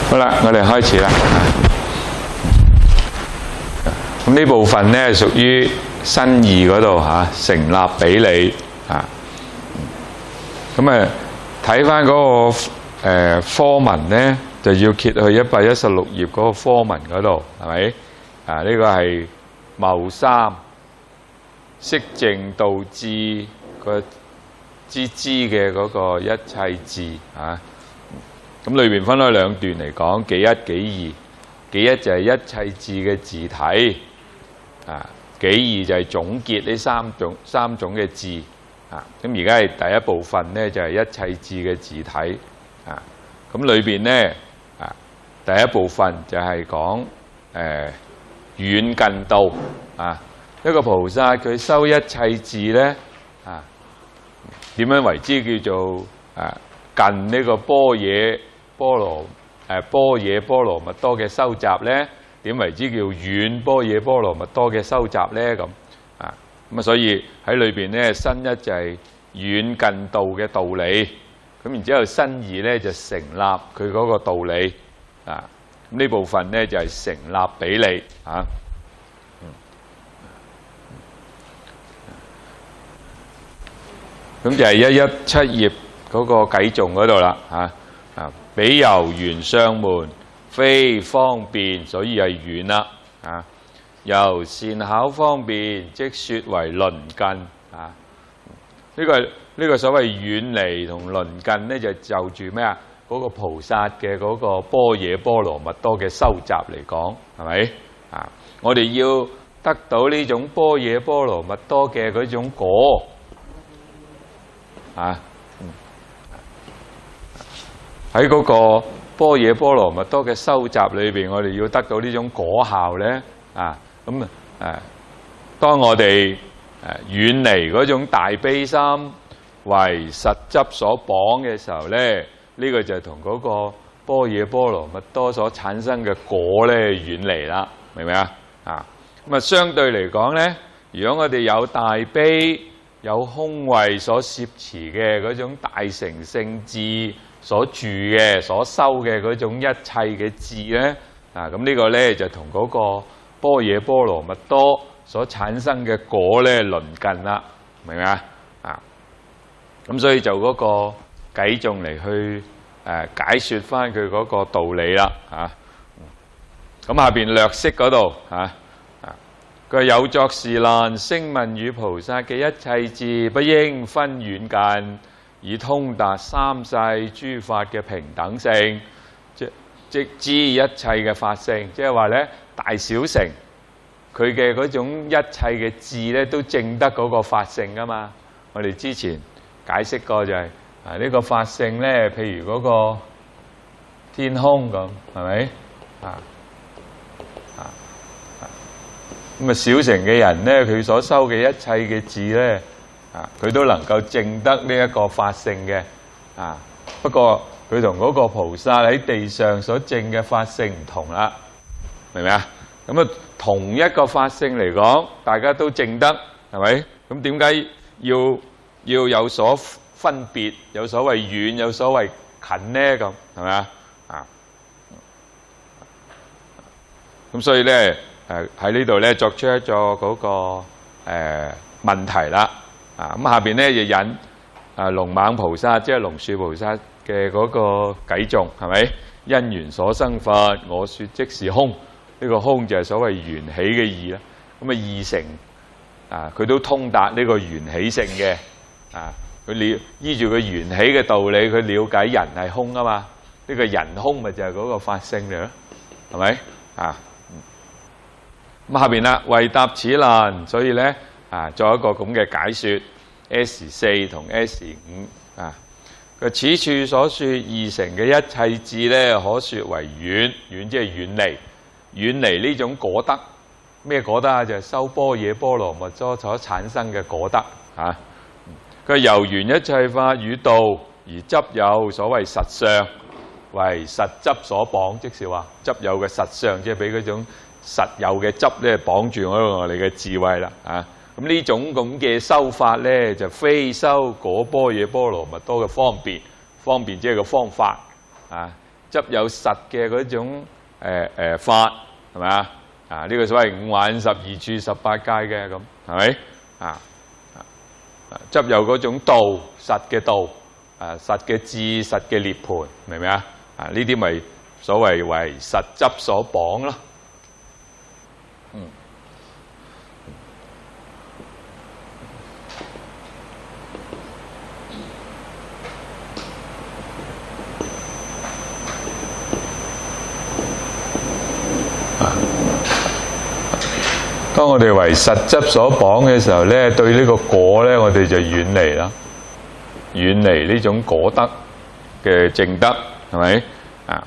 好啦，我哋開始啦。咁呢部分咧屬於新義嗰度成立比理啊。咁啊睇翻嗰個科文咧，就要揭去116頁嗰個科文嗰度，係咪？啊，呢個係謬三色淨道智個知嘅嗰個一切智啊。咁裏邊分開兩段嚟講，己一己二。己一就係一切智嘅字體，啊，己二就係總結呢三種嘅智，啊，咁而家係第一部分咧就係一切智嘅字體，啊，咁裏邊咧啊第一部分就係講遠近道，啊，一個菩薩佢修一切智咧，啊，點樣為之叫做近呢個般若波羅蜜多嘅收集咧？點為之叫遠般若波羅蜜多嘅收集咧？咁啊，所以喺裏邊咧，新一就係遠近道嘅道理，咁然之後新二咧就成立佢嗰個道理啊。咁呢部分咧就係成立比理啊。咁就係117頁嗰個偈頌嗰度啦嚇。比由緣相門，非方便，所以係遠啦。啊，由善巧方便，即説為鄰近。啊，呢個所謂遠離同鄰近咧，就住咩啊？嗰個菩薩嘅嗰個般若波羅蜜多嘅收集嚟講，係咪？啊，我哋要得到呢種般若波羅蜜多嘅嗰種果，啊。喺嗰個般若波羅蜜多嘅收集裏邊，我哋要得到呢種果效咧，咁當我哋遠離嗰種大悲心為實執所綁嘅時候咧，呢個就同嗰個般若波羅蜜多所產生嘅果咧遠離啦，明唔明啊？咁啊相對嚟講咧，如果我哋有大悲有空慧所攝持嘅嗰種大乘聖智所住嘅、所修嘅嗰種一切嘅智咧，咁呢個咧就同嗰個般若波羅蜜多所產生嘅果咧鄰近啦，明唔明啊？咁所以就嗰個偈頌嚟去解説翻佢嗰個道理啦，咁下邊略釋嗰度佢有作是難，聲聞與菩薩嘅一切智，不應分遠近，以通達三世諸法嘅平等性，即知一切嘅法性，即係話咧大小乘佢嘅嗰種一切嘅智咧，都證得嗰個法性噶嘛。我哋之前解釋過就係呢個法性咧，譬如嗰個天空咁，係咪咁啊？小乘嘅人咧，佢所修嘅一切嘅智咧，佢都能夠證得呢一個法性嘅，不過佢同嗰個菩薩喺地上所證嘅法性唔同啦，明唔明啊？咁啊，同一個法性嚟講，大家都證得，係咪？咁點解要有所分別，有所謂遠，有所謂近呢？咁係咪啊？咁所以咧，喺呢度咧作出一個嗰個問題啦。咁下邊咧就引龍猛菩薩，即係龍樹菩薩嘅嗰個偈頌，係咪？因緣所生法，我說即是空。呢個空就係所謂緣起嘅義啦。咁二乘佢都通達呢個緣起性嘅。佢依住佢緣起嘅道理，佢了解人係空啊嘛。呢個人空咪就係嗰個法性嚟咯，係咪？咁下邊啦，為答此難，所以咧作一個咁嘅解說。S4 同 S5佢此處所說二乘嘅一切智咧，可說為遠，遠即係遠離，遠離呢種果德。咩果德啊？就係修般若波羅蜜多所產生嘅果德。佢由緣一切法與道而執有所謂實相，為實執所綁，即是話執有嘅實相，即係俾嗰種實有嘅執咧綁住我哋嘅智慧啦。咁呢種咁嘅修法咧，就非修果般若波羅蜜多嘅方便，方便即係個方法，而執有實嘅嗰種法，係咪啊？呢個所謂五蘊12處18界嘅咁，係咪啊？執有嗰種道，實嘅道，實嘅智，實嘅涅槃，明唔明啊？呢啲咪所謂為實執所綁咯。當我哋為實執所綁嘅時候咧，對呢個果咧，我哋就遠離啦，遠離呢種果德嘅正德，係咪啊？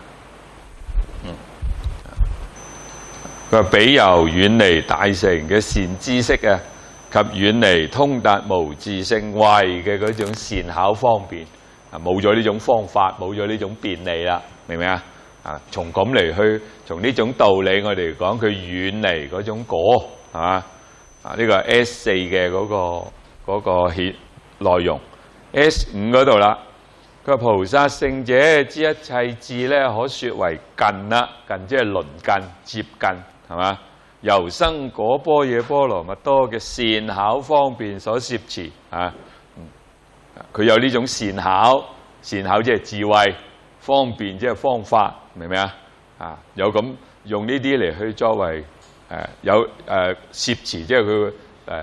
佢話比由遠離大乘嘅善知識啊，及遠離通達無自性慧嘅嗰種善巧方便啊，冇咗呢種方法，冇咗呢種便利啦，明唔明啊？從咁嚟去，從呢種道理我哋講，佢遠離嗰種果。係嘛？呢個 S4嘅嗰個內容 ，S5嗰度啦。佢話菩薩聖者之一切智咧，可説為近啦，近即係鄰近、接近，係嘛？由生果般若波羅蜜多嘅善巧方便所攝持啊，佢有呢種善巧，善巧即係智慧，方便即係方法，明唔明啊？有咁用呢啲嚟去作為。有攝持，即係佢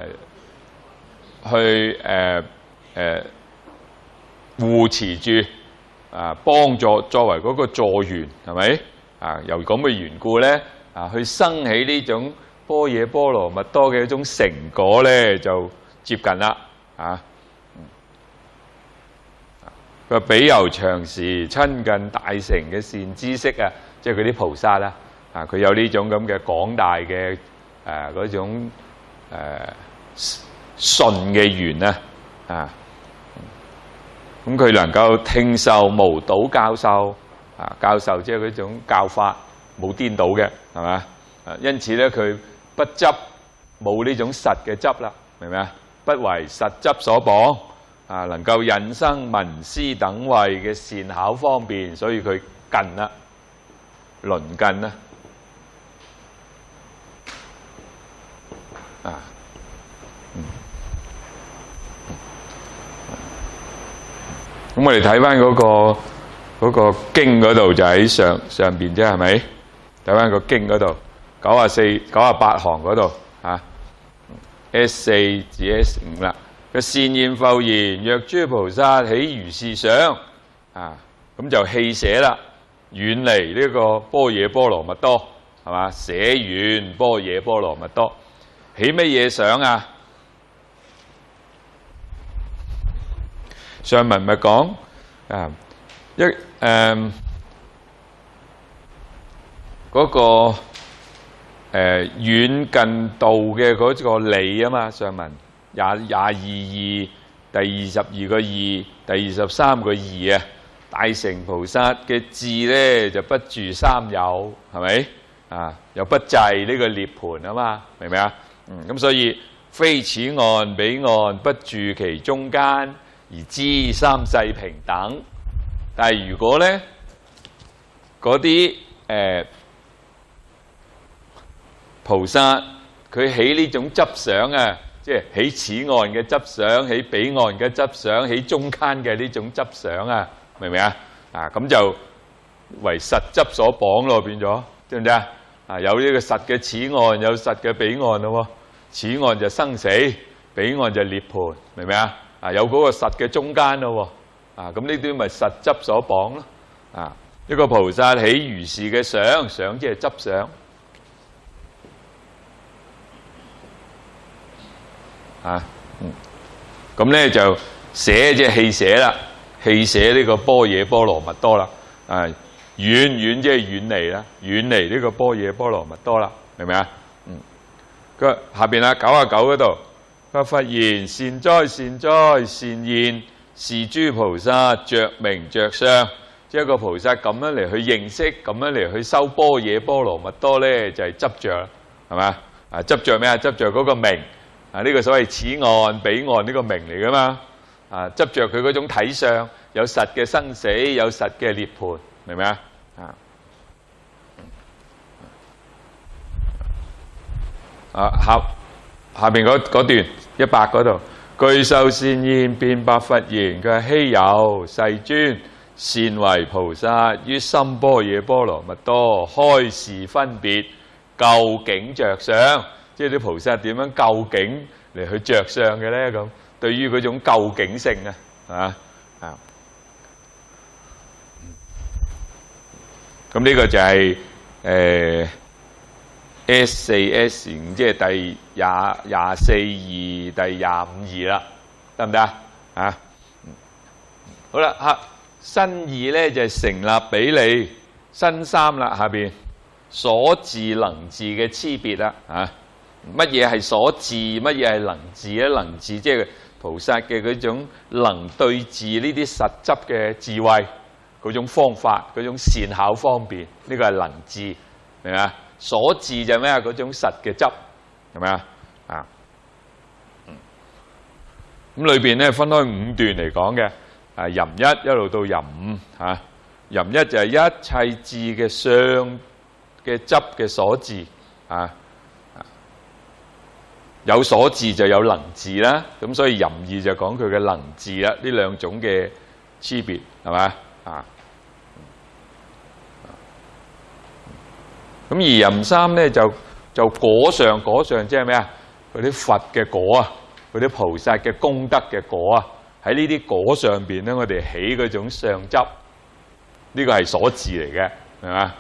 去護持住幫助作為嗰個助緣，係咪由咁嘅緣故咧去生起呢種般若波羅蜜多嘅一種成果咧，就接近啦佢話比由長時親近大乘嘅善知識啊，即係嗰啲菩薩啦。佢有呢種咁嘅廣大嘅嗰種順嘅緣咁佢能夠聽受無倒教授教授即係嗰種教法冇顛倒嘅，係嘛？因此咧佢不執，冇呢種實嘅執啦，明唔明啊？不為實執所綁能夠引生聞思等位嘅善巧方便，所以佢近啦，鄰近啦。咁我哋睇翻嗰個經嗰度就喺上邊啫，係咪？睇翻個經嗰度94、98行嗰度S4至 S5啦。個善現復言，若諸菩薩起如是想咁就棄捨啦，遠離呢個般若波羅蜜多，係嘛？捨遠般若波羅蜜多，起乜嘢想啊？上文咪講嗰個遠近道嘅嗰個理啊嘛，上文22義第22個義第23個義啊，大乘菩薩嘅智咧就不住三有，係咪又不滯呢個涅槃啊嘛，明唔明啊？咁所以非此岸彼岸，不住其中間，而知三世平等。但係如果咧嗰啲菩薩佢起呢種執想即係起此岸嘅執想，起彼岸嘅執想，起中間嘅呢種執想明唔明啊？咁就為實執所綁咯，變咗知唔知有呢個實嘅此岸，有實嘅彼岸咯。此岸就生死，彼岸就涅槃，明唔明有嗰個實嘅中間咯。咁呢啲咪實執所綁咯。一個菩薩起如是嘅想，想即係執想。咁咧就捨即係棄捨啦，棄捨呢個般若波羅蜜多啦。遠即係遠離啦，遠離呢個般若波羅蜜多啦，明唔明啊？下邊99嗰度，佢佛言：善哉善哉，善現是諸菩薩着名着相。即係一個菩薩咁樣嚟去認識，咁樣嚟去修般若波羅蜜多咧，就係執着，係嘛？執着咩啊？執着嗰個名。呢個所謂此岸彼岸呢個名嚟噶嘛？執着佢嗰種體相，有實嘅生死，有實嘅涅槃，明唔明啊？ 下邊嗰段100嗰度，具受善言，辯白佛言：佢係希有世尊，善為菩薩於心般若波羅蜜多開示分別究竟着相，即係啲菩薩點樣究竟嚟去着相嘅咧？咁對於嗰種究竟性咁呢個就係S4S5，即係第24.2、第25.2啦，得唔得啊？好啦，新2咧就係成立比例，新3啦，下邊所治能治嘅差別啦，乜嘢係所治，乜嘢係能治咧？能治即係菩薩嘅嗰種能對治呢啲實執嘅智慧，嗰種方法，嗰種善巧方便，呢個係能治，明唔明啊？所治就係咩啊？嗰種實嘅執，係咪啊？咁裏邊咧分開5段嚟講嘅，淫1一路到淫5淫1就係一切智嘅相嘅執嘅所治有所治就有能治啦，咁所以淫2就講佢嘅能治啦，呢兩種嘅差別係咪咁而淫3咧就果上即係咩啊？嗰啲佛嘅果啊，嗰啲菩薩嘅功德嘅果啊，喺呢啲果上邊咧，我哋起嗰種相執，呢個係所治嚟嘅，係嘛？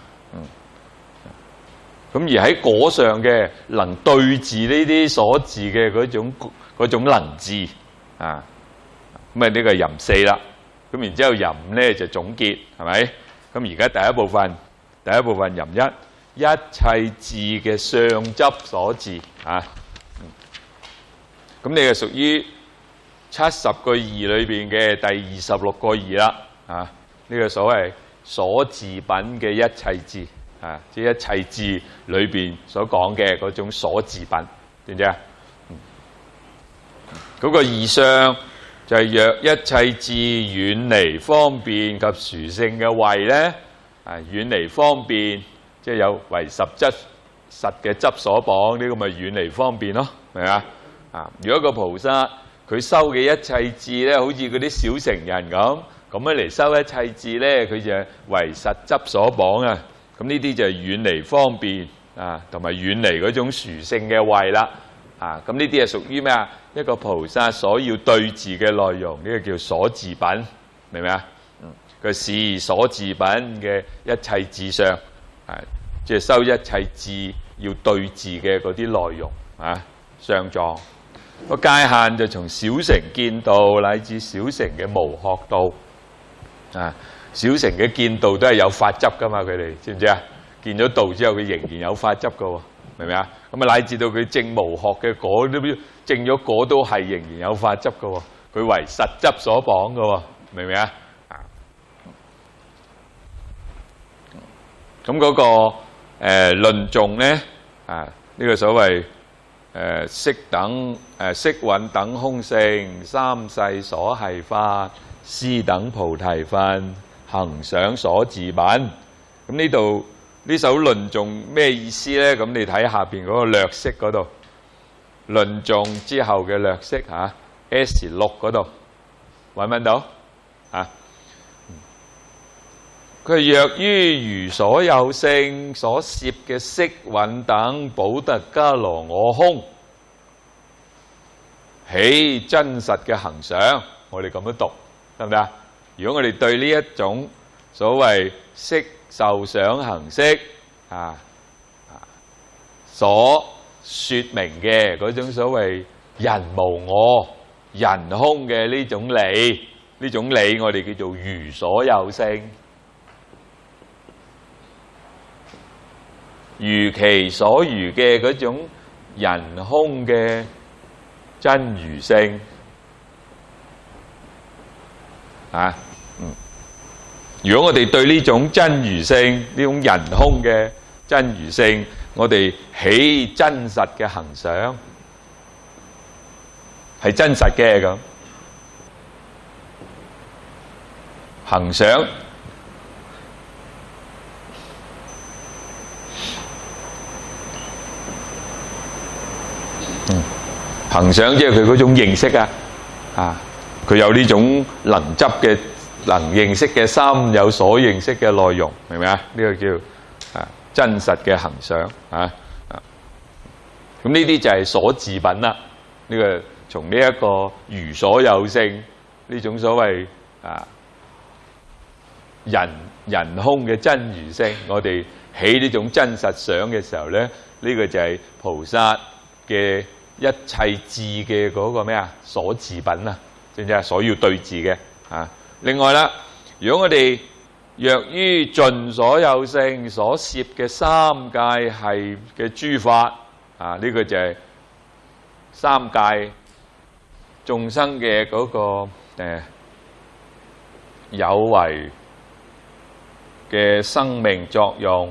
咁而喺果上嘅能對治呢啲所治嘅嗰種能治咁啊呢個係淫4啦。咁然之後淫5咧就總結，係咪？咁而家第一部分淫1。一切智嘅相執所治咁你係屬於70個義裏邊嘅第26個義啦呢個所謂所治品嘅一切智即係一切智裏邊所講嘅嗰種所治品，知唔知啊？嗰個義相就係若一切智遠離方便及殊勝嘅慧咧遠離方便。即係有為實嘅執所綁，呢個咪遠離方便咯，明嘛？如果個菩薩佢修嘅一切智咧，好似嗰啲小乘人咁樣嚟修一切智咧，佢就係為實執所綁啊！咁呢啲就係遠離方便同埋遠離嗰種殊勝嘅慧啦咁呢啲係屬於咩啊？一個菩薩所要對治嘅內容，呢個叫所治品，明唔明啊？佢是所治品嘅一切智相。即係修一切智要對治嘅嗰啲內容相狀個界限就從小乘見道乃至小乘嘅無學道小乘嘅見道都係有法執噶嘛，佢哋知唔知啊？見咗道之後，佢仍然有法執噶喎，明唔明啊？咁乃至到佢證無學嘅果都證咗果都係仍然有法執噶喎，佢為實執所綁噶喎，明唔明啊？咁嗰個論頌咧呢個所謂色蘊等空性，三世所繫法，斯等菩提分，行想所治品。咁呢度呢首論頌咩意思咧？咁你睇下邊嗰個略釋嗰度，論頌之後嘅略釋S6嗰度揾唔揾到佢若於如所有性所攝嘅色蘊等補特伽羅我空，起真實嘅行想，我哋咁樣讀得唔得啊？如果我哋對呢一種所謂色受想行識所說明嘅嗰種所謂人無我、人空嘅呢種理，呢種理我哋叫做如所有性。如其所如嘅嗰種人空嘅真如性如果我哋對呢種真如性，呢種人空嘅真如性，我哋起真實嘅行想，係真實嘅咁行想。 行想即係佢嗰種認識啊，佢有呢種能執嘅、能認識嘅心，有所認識嘅內容，明唔明啊？呢個叫真實嘅行想啊。咁呢啲就係所自品啦。呢個從呢一個如所有性呢種所謂人空嘅真如性，我哋起呢種真實想嘅時候咧，呢個就係菩薩嘅一切智嘅嗰個咩啊？所自品啊，知唔知啊？所要對治嘅啊。另外啦，如果我哋若於盡所有性所攝嘅三界係嘅諸法啊，呢個就係三界眾生嘅嗰個有為嘅生命作用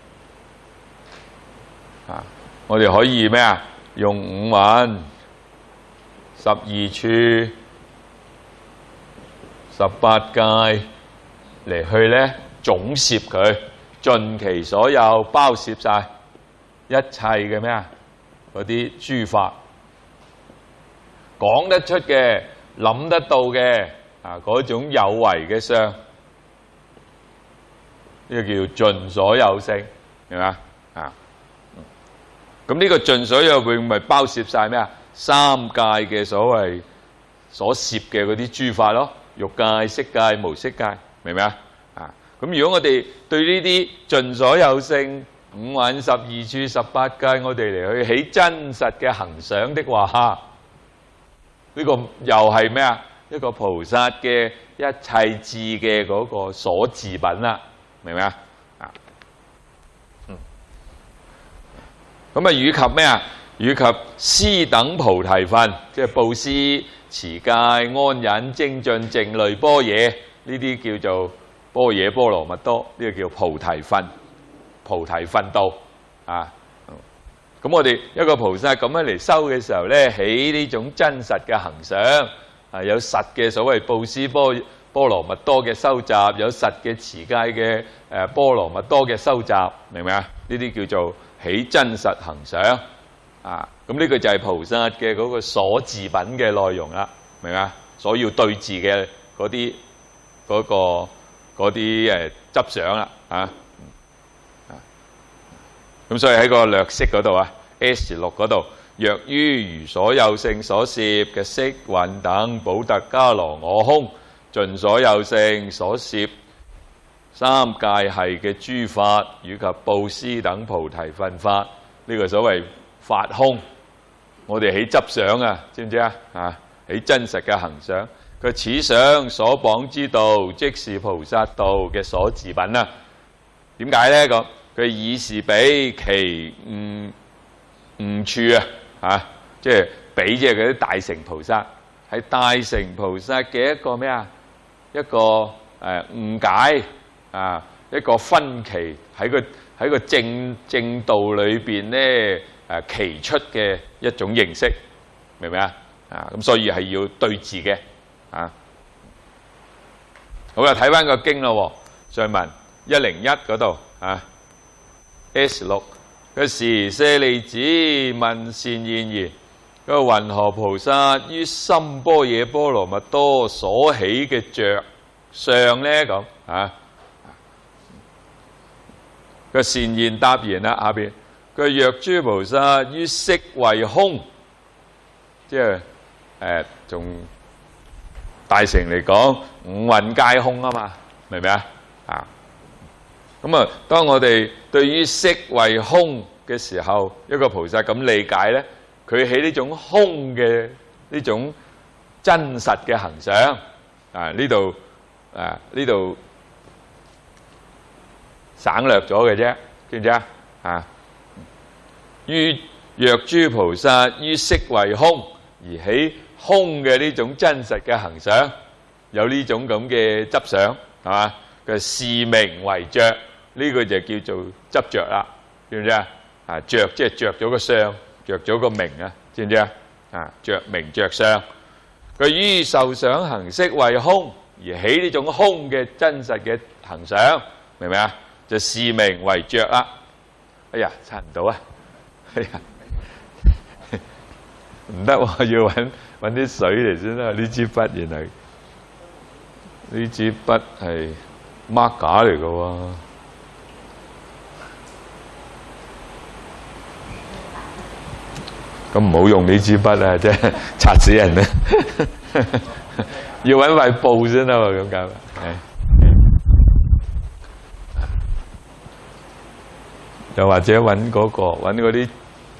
啊，我哋可以咩啊？用五蘊、12處、18界嚟去咧總攝佢，盡其所有，包攝晒一切嘅咩啊？嗰啲諸法講得出嘅、諗得到嘅啊，嗰種有為嘅相，呢個叫盡所有性，明嘛啊？咁呢個盡所有性咪包攝晒咩啊？三界嘅所謂所攝嘅嗰啲諸法咯，欲界、色界、無色界，明唔明啊？啊，咁如果我哋對呢啲盡所有性、五蘊、12處、18界，我哋嚟去起真實嘅行想的話，呢個又係咩啊？一個菩薩嘅一切智嘅嗰個所自品啦，明唔明啊？咁啊，以及咩啊？以及施等菩提分，即係布施、持戒、安忍、精進、靜慮、般若，呢啲叫做般若波羅蜜多，呢個叫菩提分、菩提分道啊。咁我哋一個菩薩咁樣嚟修嘅時候咧，起呢種真實嘅行想啊，有實嘅所謂布施波羅蜜多嘅收集，有實嘅持戒嘅波羅蜜多嘅收集，明唔明啊？呢啲叫做起真實行想啊。咁呢個就係菩薩嘅嗰個所自品嘅內容啦，明唔明啊？所要對治嘅嗰啲執想啦啊。咁所以喺個略釋嗰度啊 ，S6 嗰度，若於如所有性所攝嘅色蘊等補特伽羅我空，盡所有性所攝三界系嘅諸法，以及布施等菩提分法，呢個所謂法空，我哋起執想啊，知唔知啊？啊，起真實嘅行想，佢此想所綁之道，即是菩薩道嘅所自品啦。點解咧？咁佢以是比其悟處啊，即係比即係嗰啲大乘菩薩，係大乘菩薩嘅一個咩啊？一個誤解啊，一個分歧喺個正道裏邊咧其出嘅一種認識，明唔明啊？啊，咁所以係要對治嘅啊。好啦，睇翻個經咯，上文101嗰度啊 S6 嗰時舍利子問善現言，嗰個云何菩薩於心般若波羅蜜多所起嘅着相咧？咁啊，個善現答言啦，下邊佢若諸菩薩於色為空，即係從大乘嚟講，五蘊皆空啊嘛，明唔明啊？啊，咁啊，當我哋對於色為空嘅時候，一個菩薩咁理解咧，佢起呢種空嘅呢種真實嘅行想啊，呢度省略咗嘅啫，知唔知啊？啊，於若諸菩薩於色為空而起空嘅呢種真實嘅行想，有呢種咁嘅執想，係嘛？佢視名為着，呢個就叫做執着啦，知唔知啊？啊，着即係着咗個相，着咗個名啊，知唔知啊？啊，着名着相，佢於受想行識為空而起呢種空嘅真實嘅行想，明唔明啊？就視名為着啦。哎呀，擦唔到啊！哎呀， 唔得喎，要揾啲水嚟先啦。呢支筆原來呢支筆係 marker 嚟嘅喎。咁唔好用呢支筆啊，真係擦死人啦！要揾塊布先得喎，咁解係。又或者揾嗰啲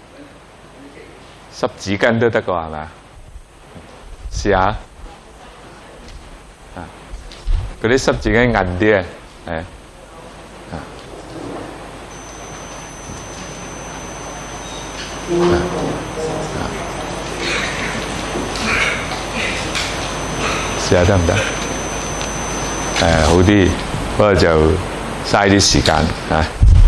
濕紙巾都得㗎，係咪？試下嗰啲濕紙巾韌啲啊，係試下得唔得？好啲，不過就嘥啲時間嚇。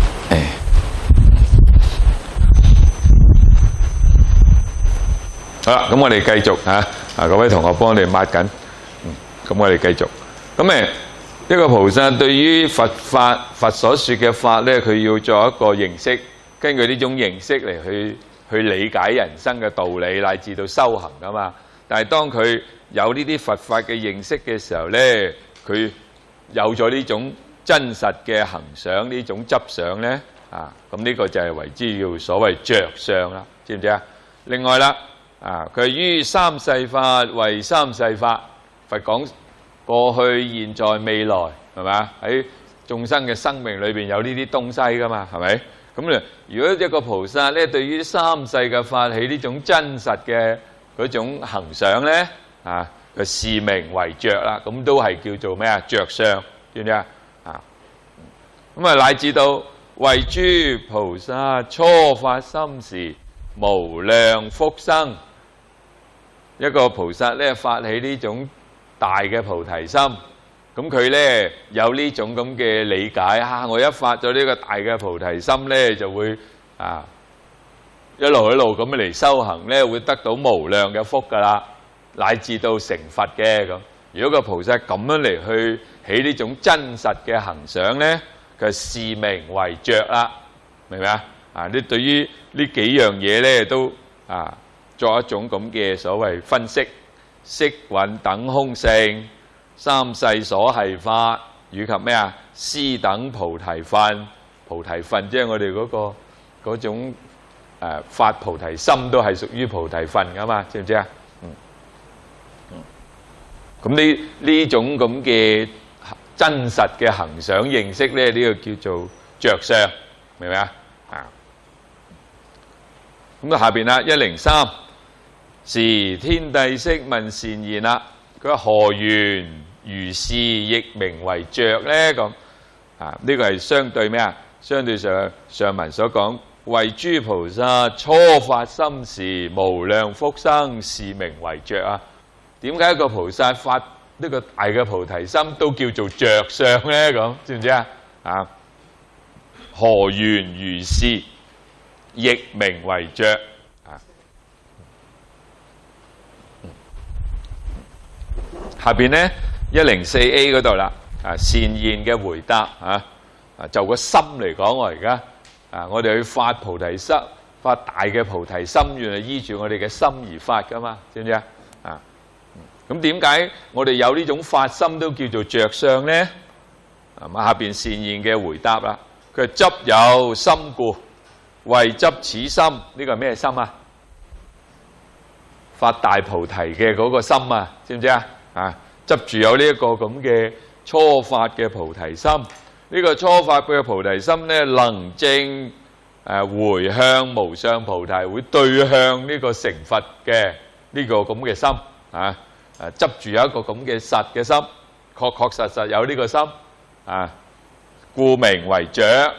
好啦，咁我哋繼續嚇。各位同學幫我哋抹緊。咁我哋繼續。咁一個菩薩對於佛法、佛所說嘅法咧，佢要做一個認識，根據呢種認識嚟去理解人生嘅道理，乃至到修行噶嘛。但係當佢有呢啲佛法嘅認識嘅時候咧，佢有咗呢種真實嘅行想，呢種執想咧，咁呢個就係為之叫所謂着相啦，知唔知啊？另外啦，佢於三世法為三世法，佛講過去、現在、未來，係咪啊？喺眾生嘅生命裏邊有呢啲東西噶嘛，係咪？咁咧，如果一個菩薩咧，對於三世嘅法起呢種真實嘅嗰種行想咧，佢視名為着啦，咁都係叫做咩啊？着相，知唔知啊？咁啊，乃至到為諸菩薩初發心時無量福生，一個菩薩咧發起呢種大嘅菩提心，咁佢咧有呢種咁嘅理解，我一發咗呢個大嘅菩提心咧，就會一路咁嚟修行咧，會得到無量嘅福噶啦，乃至到成佛嘅咁。如果個菩薩咁樣嚟去起呢種真實嘅行想咧，佢視名為着啦，明唔明啊？你對於呢幾樣嘢咧都作一種咁嘅所謂分析，色蘊等空性、三世所繫法，以及咩啊？斯等菩提分，菩提分即係我哋嗰種發菩提心都係屬於菩提分噶嘛，知唔知啊？咁呢種咁嘅真實嘅行想認識咧，呢個叫做着相，明唔明啊？咁下邊啦，103時天帝釋問善言啦，佢話何緣如是亦名為着咧？咁呢個係相對咩啊？相對上文所講，為諸菩薩初發心時無量福生，是名為着啊！點解一個菩薩發呢個大嘅菩提心都叫做着相咧？咁知唔知啊？何緣如是亦名為着下邊咧104A 嗰度啦，善言嘅回答就個心嚟講，我而家我哋去發菩提心，發大嘅菩提心，原來依住我哋嘅心而發噶嘛，知唔知啊？咁點解我哋有呢種發心都叫做着相咧？下邊善言嘅回答啦，佢係執有心故，為執此心，呢個係咩心啊？發大菩提嘅嗰個心啊，知唔知啊？執住有呢一個咁嘅初發嘅菩提心，呢個初發嘅菩提心咧，能證回向無上菩提，會對向呢個成佛嘅呢個咁嘅心執住有一個咁嘅實嘅心，確實有呢個心故名為着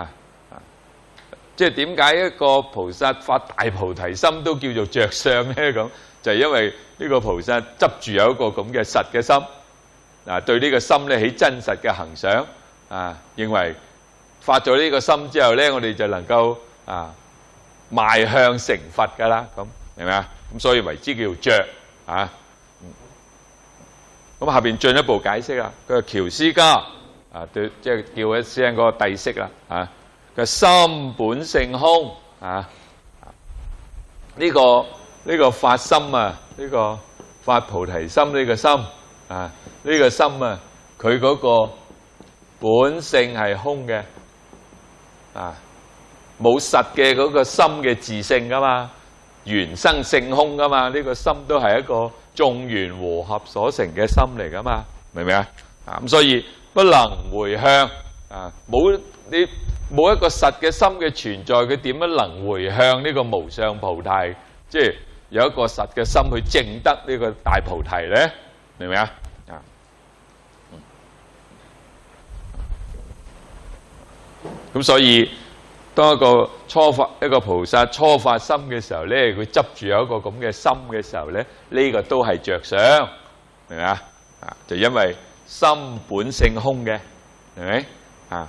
即係點解一個菩薩發大菩提心都叫做着相咧？咁就係因為呢個菩薩執住有一個咁嘅實嘅心對呢個心咧起真實嘅行想認為發咗呢個心之後咧，我哋就能夠邁向成佛噶啦，咁明唔明啊？咁所以為之叫着咁下邊進一步解釋啦，佢話喬斯家對即係叫一聲嗰個帝釋啦佢心本性空呢個呢個發心啊，呢個發菩提心呢個心啊，呢個心啊，佢嗰個本性係空嘅啊，冇實嘅嗰個心嘅自性噶嘛，緣生性空噶嘛，呢個心都係一個眾緣和合所成嘅心嚟噶嘛，明唔明啊？咁所以不能回向啊，冇一個實嘅心嘅存在，佢點樣能回向呢個無上菩提？即係有一個實嘅心去證得呢個大菩提咧，明唔明啊？咁所以當一個菩薩初發心嘅時候咧，佢執住有一個咁嘅心嘅時候咧，呢個都係着相，明唔明啊？就因為心本性空嘅，係咪啊？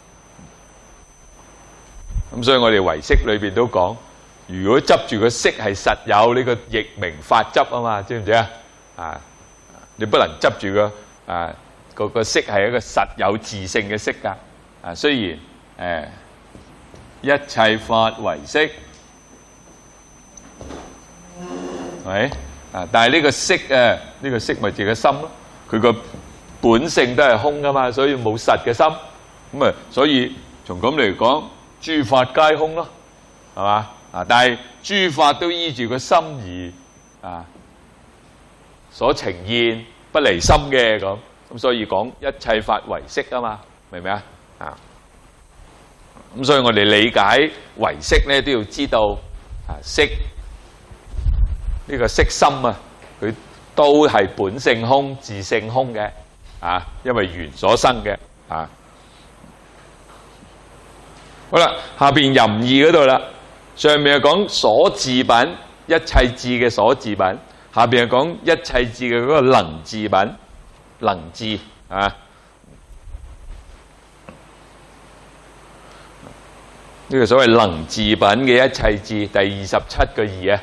咁所以我哋唯識裏邊都講，如果執住個色係實有，呢個亦名法執啊嘛，知唔知啊？啊，你不能執住個色係一個實有自性嘅色噶。啊，雖然一切法唯識，係咪啊？但係呢個色啊，呢個色咪自己嘅心咯，佢個本性都係空噶嘛，所以冇實嘅心。咁啊，所以從咁嚟講，諸法皆空咯，係嘛？啊，但係諸法都依住個心而所呈現不離心嘅咁所以講一切法唯識啊嘛，明唔明啊？咁所以我哋理解唯識咧，都要知道色呢個色心啊，佢都係本性空、自性空嘅因為緣所生嘅好啦，下邊淫義嗰度啦，上面係講所治品，一切智嘅所治品，下邊係講一切智嘅嗰個能治品，能治呢個所謂能治品嘅一切智，第27個義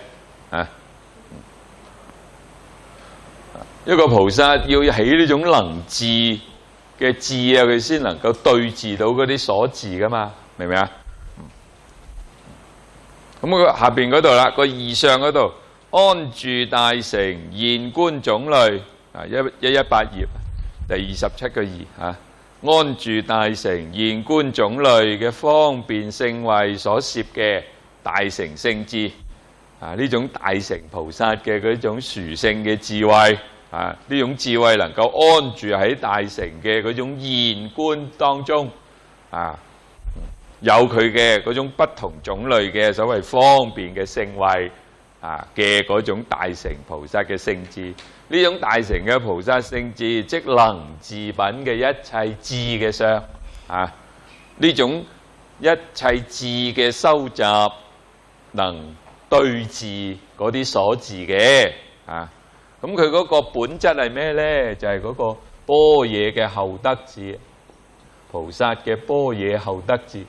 一個菩薩要起呢種能治嘅智佢先能夠對治到嗰啲所治噶嘛，明唔明啊？咁個下邊嗰度啦，個義相嗰度，安住大乘現觀種類118頁第27個義安住大乘現觀種類嘅方便聖慧所攝嘅大乘聖智呢種大乘菩薩嘅嗰種殊勝嘅智慧呢種智慧能夠安住喺大乘嘅嗰種現觀當中有佢嘅嗰種不同種類嘅所謂方便嘅聖慧嘅嗰種大乘菩薩嘅聖智，呢種大乘嘅菩薩聖智，即能治品嘅一切智嘅相呢種一切智嘅收集，能對治嗰啲所治嘅咁佢嗰個本質係咩咧？就係嗰個般若嘅後得智，菩薩嘅般若後得智。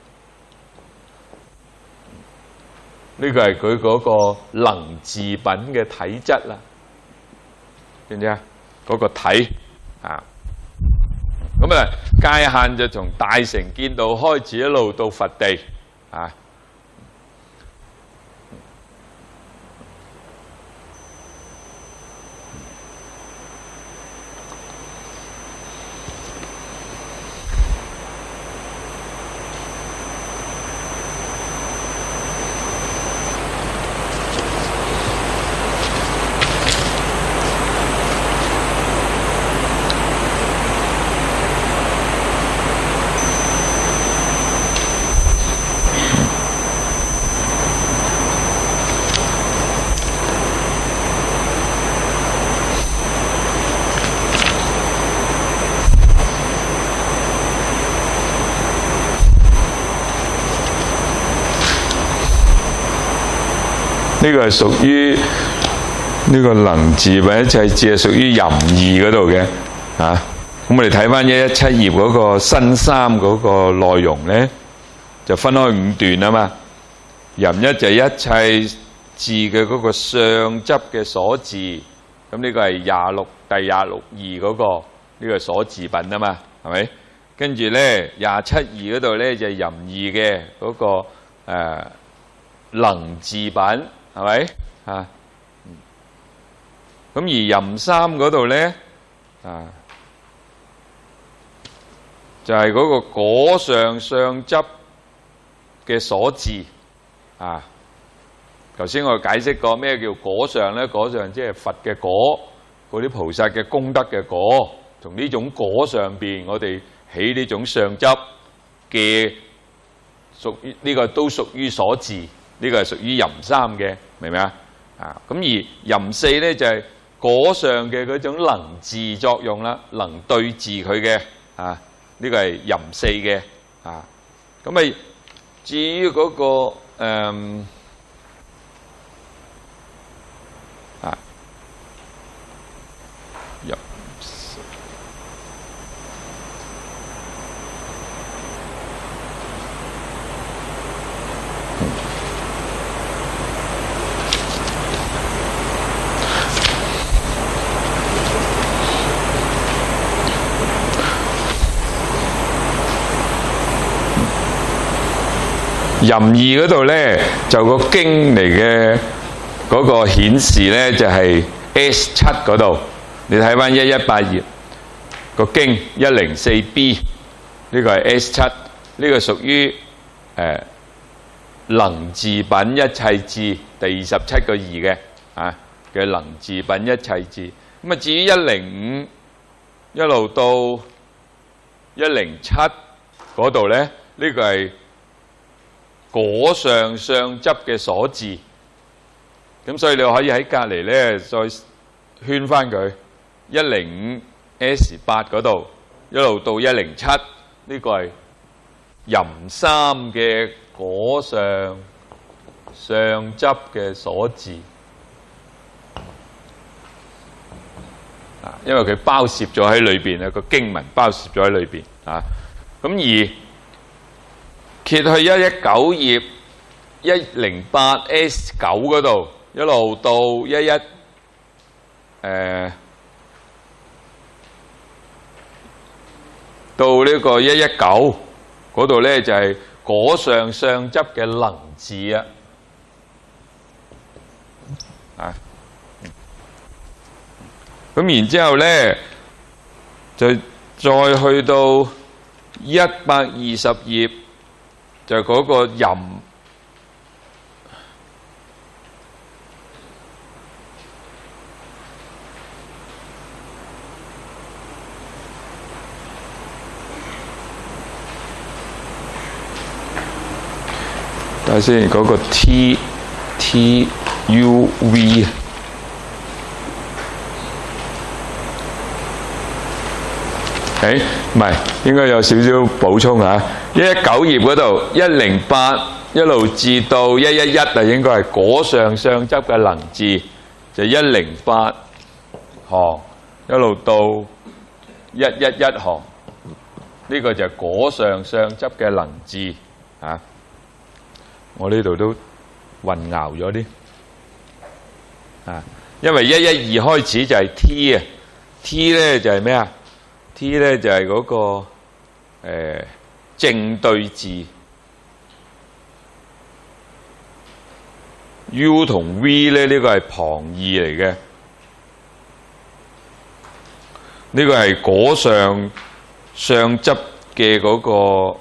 呢個係佢嗰個能治品嘅體質啦，知唔知啊？嗰個體咁界限就從大乘見道開始，一路到佛地呢個係屬於呢個能治品一切智，係屬於淫義嗰度嘅咁我哋睇翻117頁嗰個新三嗰個內容咧，就分開5段啊嘛。淫一就係一切智嘅嗰個相執嘅所治，咁呢個係第26義嗰個呢個所治品啊嘛，係咪？跟住咧27義嗰度咧就係淫義嘅嗰個能治品。係咪咁而壬三嗰度咧就係嗰個果上相執嘅所致頭先我解釋過咩叫果上咧？果上即係佛嘅果，嗰啲菩薩嘅功德嘅果，從呢種果上邊，我哋起呢種相執嘅，屬於呢個都屬於所致，呢個係屬於壬三嘅，明唔明啊？咁而壬四咧就係果上嘅嗰種能治作用啦，能對治佢嘅呢個係壬四嘅咁咪至於嗰個壬二嗰度咧，就個經嚟嘅嗰個顯示咧，就係 S7 嗰度。你睇翻118頁個經104B， 呢個係 S7， 呢個屬於能治品一切智第27個義嘅嘅能治品一切智。咁至於105一路到107嗰度咧，呢個係果上相執嘅所致，咁所以你可以喺隔離咧再圈翻佢105 S8嗰度，一路到107，呢個係壬三嘅果上相執嘅所致，因為佢包攝咗喺裏邊個經文包攝咗喺裏邊咁而揭去119頁108 S9嗰度，一路到到呢個119嗰度咧，就係果上相執嘅能治咁然之後咧，就再去到120頁。就嗰個壬睇下先，嗰個 TUV 唔係，應該有少少補充119頁嗰度108一路至到111應該係果上相執嘅能治，就108行一路到111行，呢個就係果上相執嘅能治我呢度都混淆咗啲因為112開始就係 T 咧就係咩？T 咧就係嗰個正對治 ，U 同 V 咧呢個係旁義嚟嘅，呢個係果上相執嘅嗰個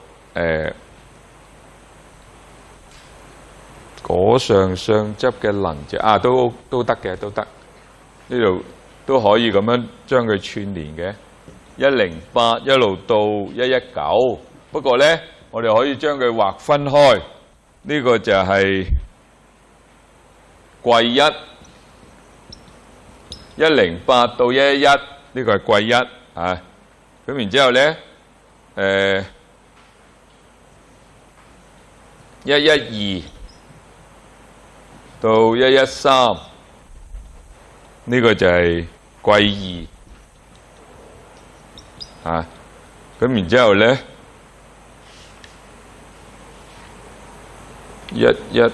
果上相執嘅能治都得嘅，都得呢度都可以咁樣將佢串連嘅。108一路到119，不過咧，我哋可以將佢劃分開。呢個就係貴一108到111，呢個係貴一咁然之後咧112到113，呢個就係貴二咁然之後咧11呢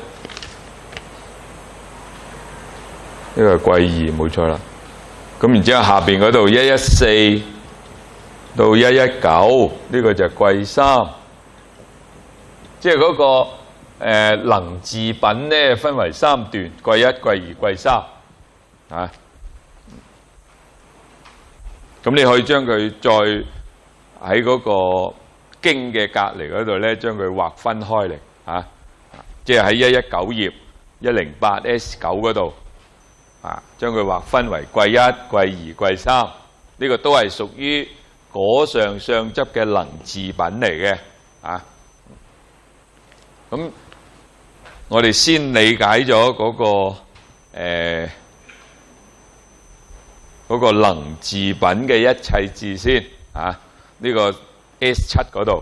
個係貴二冇錯啦。咁然之後下邊嗰度114到119，呢個就係貴三，即係嗰個能治品咧分為3段，貴一、貴二、貴三咁你可以將佢再喺嗰個經嘅隔離嗰度咧，將佢劃分開嚟嚇，即係喺119頁108 S9嗰度將佢劃分為季1、季2、季3，呢個都係屬於果上相執嘅能治品嚟嘅咁我哋先理解咗嗰個能治品嘅一切字先呢個 S7 嗰度。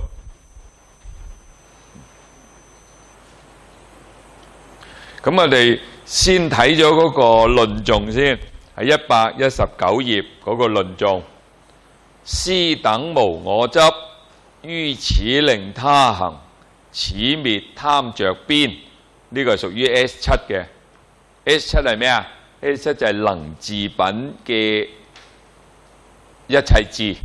咁我哋先睇咗嗰個論頌先，喺119頁嗰個論頌。斯等無我執，於此令他行，此滅貪着邊。呢個係屬於 S7 嘅。S7 係咩啊？S7 就係能治品嘅一切字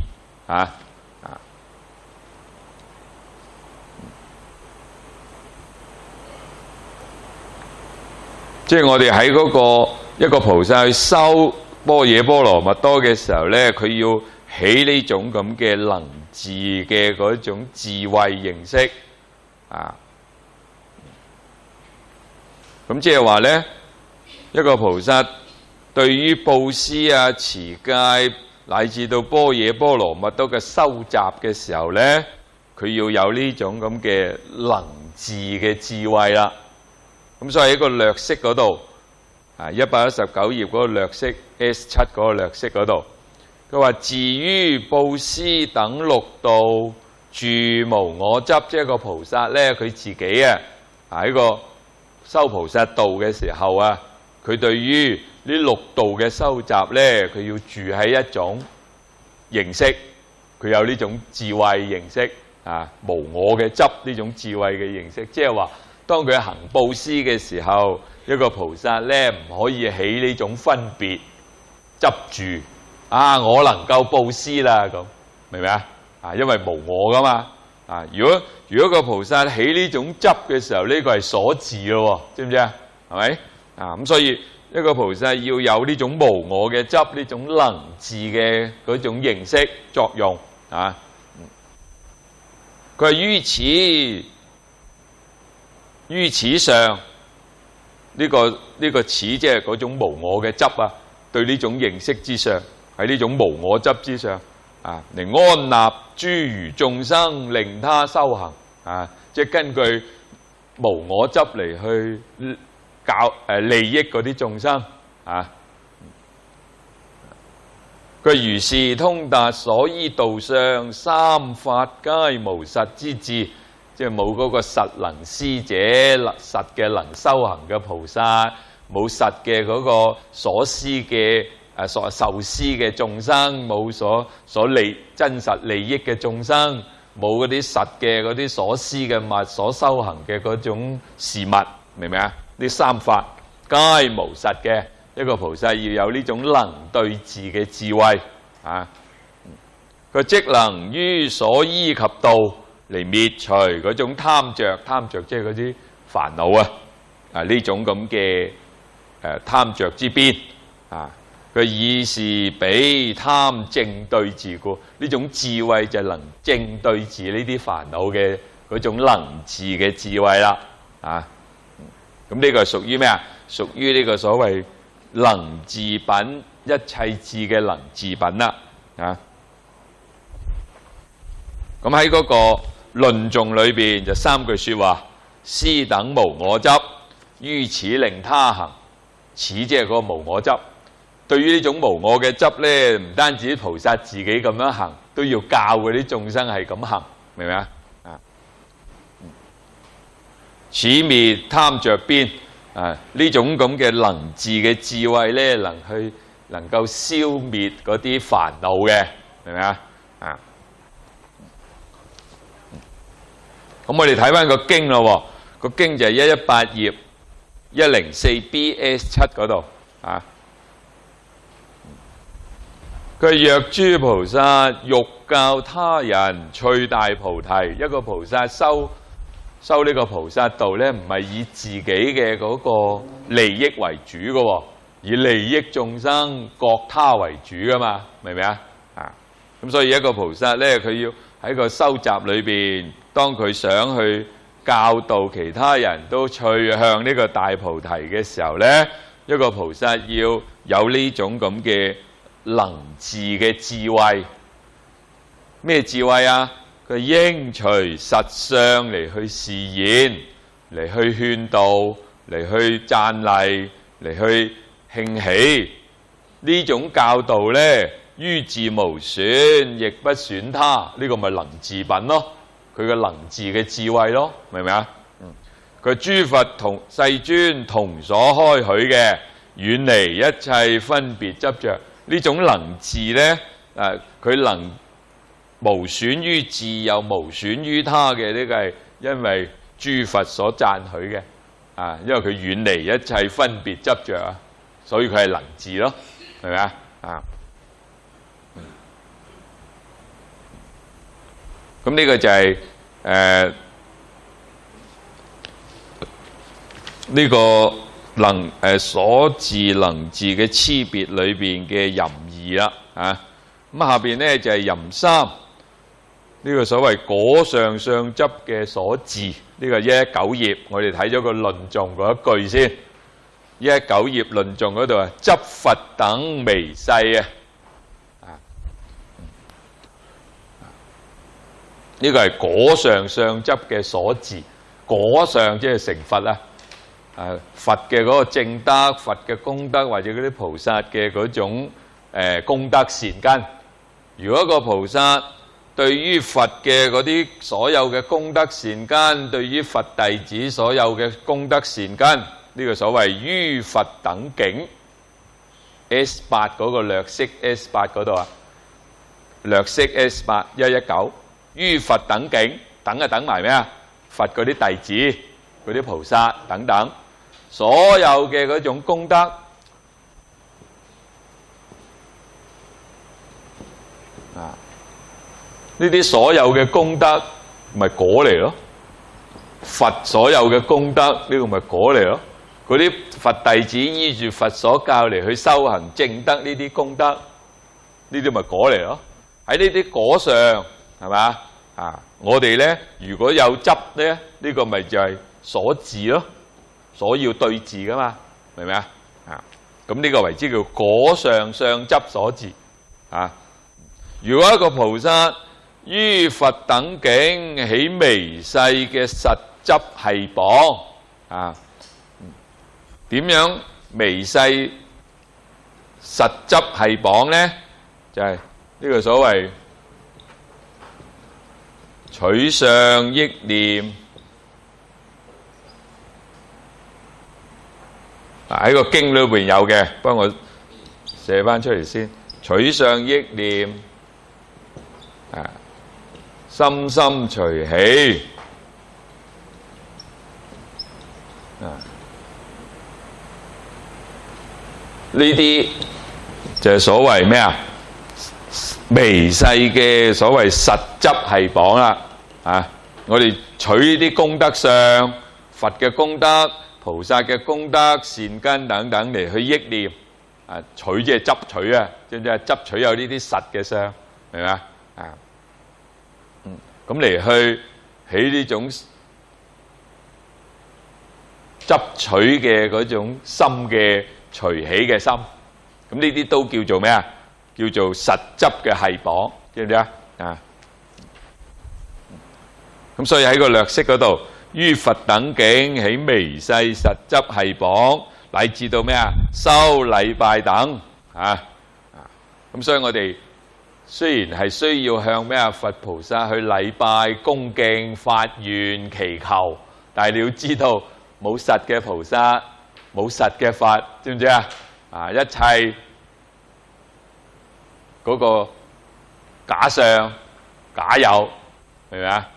即係我哋喺嗰個一個菩薩去修般若波羅蜜多嘅時候咧，佢要起呢種咁嘅能治嘅嗰種智慧形式咁即係話咧，一個菩薩對於布施啊、持戒乃至到般若波羅蜜多嘅收集嘅時候咧，佢要有呢種咁嘅能治嘅智慧啦。咁所以喺個略釋嗰度119頁嗰個略釋 S7 嗰個略釋嗰度，佢話自於布施等六道住無我執，即係個菩薩咧，佢自己喺個修菩薩道嘅時候佢對於呢六道嘅收集咧，佢要住喺一種形式，佢有呢種智慧形式無我嘅執呢種智慧嘅形式，即係話當佢行布施嘅時候，一個菩薩咧唔可以起呢種分別執住我能夠布施啦咁，明唔明因為無我噶嘛如果個菩薩起呢種執嘅時候，呢個係所治咯，知唔知係咪咁所以一個菩薩要有呢種無我嘅執，呢種能治嘅嗰種形式作用佢係於此上呢個此即係嗰種無我嘅執對呢種形式之上，喺呢種無我執之上嚟安立諸如眾生，令他修行即係根據無我執嚟去利益嗰啲眾生佢如是通達所依道相，三法皆無實之智，即係冇嗰個實能施者，實嘅能修行嘅菩薩，冇實嘅嗰個所施嘅所受施嘅眾生，冇所真實利益嘅眾生，冇嗰啲實嘅嗰啲所施嘅物，所修行嘅嗰種事物，明唔明呢三法皆無實嘅，一個菩薩要有呢種能對治嘅智慧佢即能於所依及道嚟滅除嗰種貪着即係嗰啲煩惱呢種咁嘅貪着之邊佢以是彼貪正對治故，呢種智慧就能正對治呢啲煩惱嘅嗰種能治嘅智慧啦咁呢個係屬於咩屬於呢個所謂能治品一切智嘅能治品啦咁喺嗰個論頌裏邊就三句說話：斯等無我執，於此令他行。此即係嗰個無我執。對於呢種無我嘅執咧，唔單止菩薩自己咁樣行，都要教嗰啲眾生係咁行，明唔明此滅貪着邊呢種咁嘅能治嘅智慧咧，能夠消滅嗰啲煩惱嘅，明唔明咁我哋睇翻個經咯，個經就係118頁104 BS7 嗰度佢若諸菩薩欲教他人趣大菩提，一個菩薩修呢個菩薩道咧，唔係以自己嘅嗰個利益為主嘅，以利益眾生覺他為主噶嘛，明唔明咁所以一個菩薩咧，佢要喺個修習裏邊，當佢想去教導其他人都趨向呢個大菩提嘅時候咧，一個菩薩要有呢種咁嘅能治嘅智慧。咩智慧啊？佢應隨實相嚟去示現，嚟去勸導，嚟去讚勵，嚟去興起。呢種教導咧，於自無損，亦不損他。呢個咪能治品咯，佢嘅能治嘅智慧咯，明唔明啊？佢諸佛同世尊同所開許嘅，遠離一切分別執着。呢種能治咧，佢能無損於自又無損於他嘅，呢個係因為諸佛所讚許嘅，因為佢遠離一切分別執着啊，所以佢係能治咯，係咪啊？咁呢個就係呢個所治能治嘅差別裏邊嘅淫二啦，咁下邊咧就係淫三。呢個所謂果上相執嘅所治，呢個119頁，我哋睇咗個論頌嗰一句先。119頁論頌嗰度啊，執佛等微細呢個係果上相執嘅所治。果上即係成佛啦，佛嘅嗰個正德、佛嘅功德或者嗰啲菩薩嘅嗰種功德善根。如果個菩薩對於佛嘅嗰啲所有嘅功德善根，對於佛弟子所有嘅功德善根，呢個所謂於佛等境 S8 嗰個略釋 S8 嗰度略釋 S8 119於佛等境，等等埋咩啊？佛嗰啲弟子、嗰啲菩薩等等，所有嘅嗰種功德。呢啲所有嘅功德咪果嚟咯，佛所有嘅功德呢個咪果嚟咯。嗰啲佛弟子依住佛所教嚟去修行證得呢啲功德，呢啲咪果嚟咯。喺呢啲果上係嘛我哋咧如果有執咧，呢個咪就係所治咯，所要對治噶嘛，明唔明啊？咁呢個為之叫果上相執所治如果一個菩薩於佛等境起微細嘅實執繫縛點樣微細實執繫縛呢？就係呢個所謂取相憶念喺個經裏邊有嘅，幫我寫翻出嚟先。取相憶念心心隨喜呢啲就係所謂咩啊？微細嘅所謂實執繫縛啦我哋取呢啲功德相，佛嘅功德、菩薩嘅功德、善根等等嚟去憶念取即係執取知唔知執取有呢啲實嘅相，明唔明啊？咁嚟去起呢種執取嘅嗰種心嘅隨喜嘅心，咁呢啲都叫做咩啊？叫做實執嘅繫縛，知唔知啊？咁所以喺個略釋嗰度，於佛等境起微細實執繫縛，乃至到咩啊？修禮拜等咁所以我哋雖然係需要向咩啊佛菩薩去禮拜、恭敬、發願、祈求，但係你要知道冇實嘅菩薩，冇實嘅佛，知唔知啊？一切嗰個假相、假有，明唔明啊？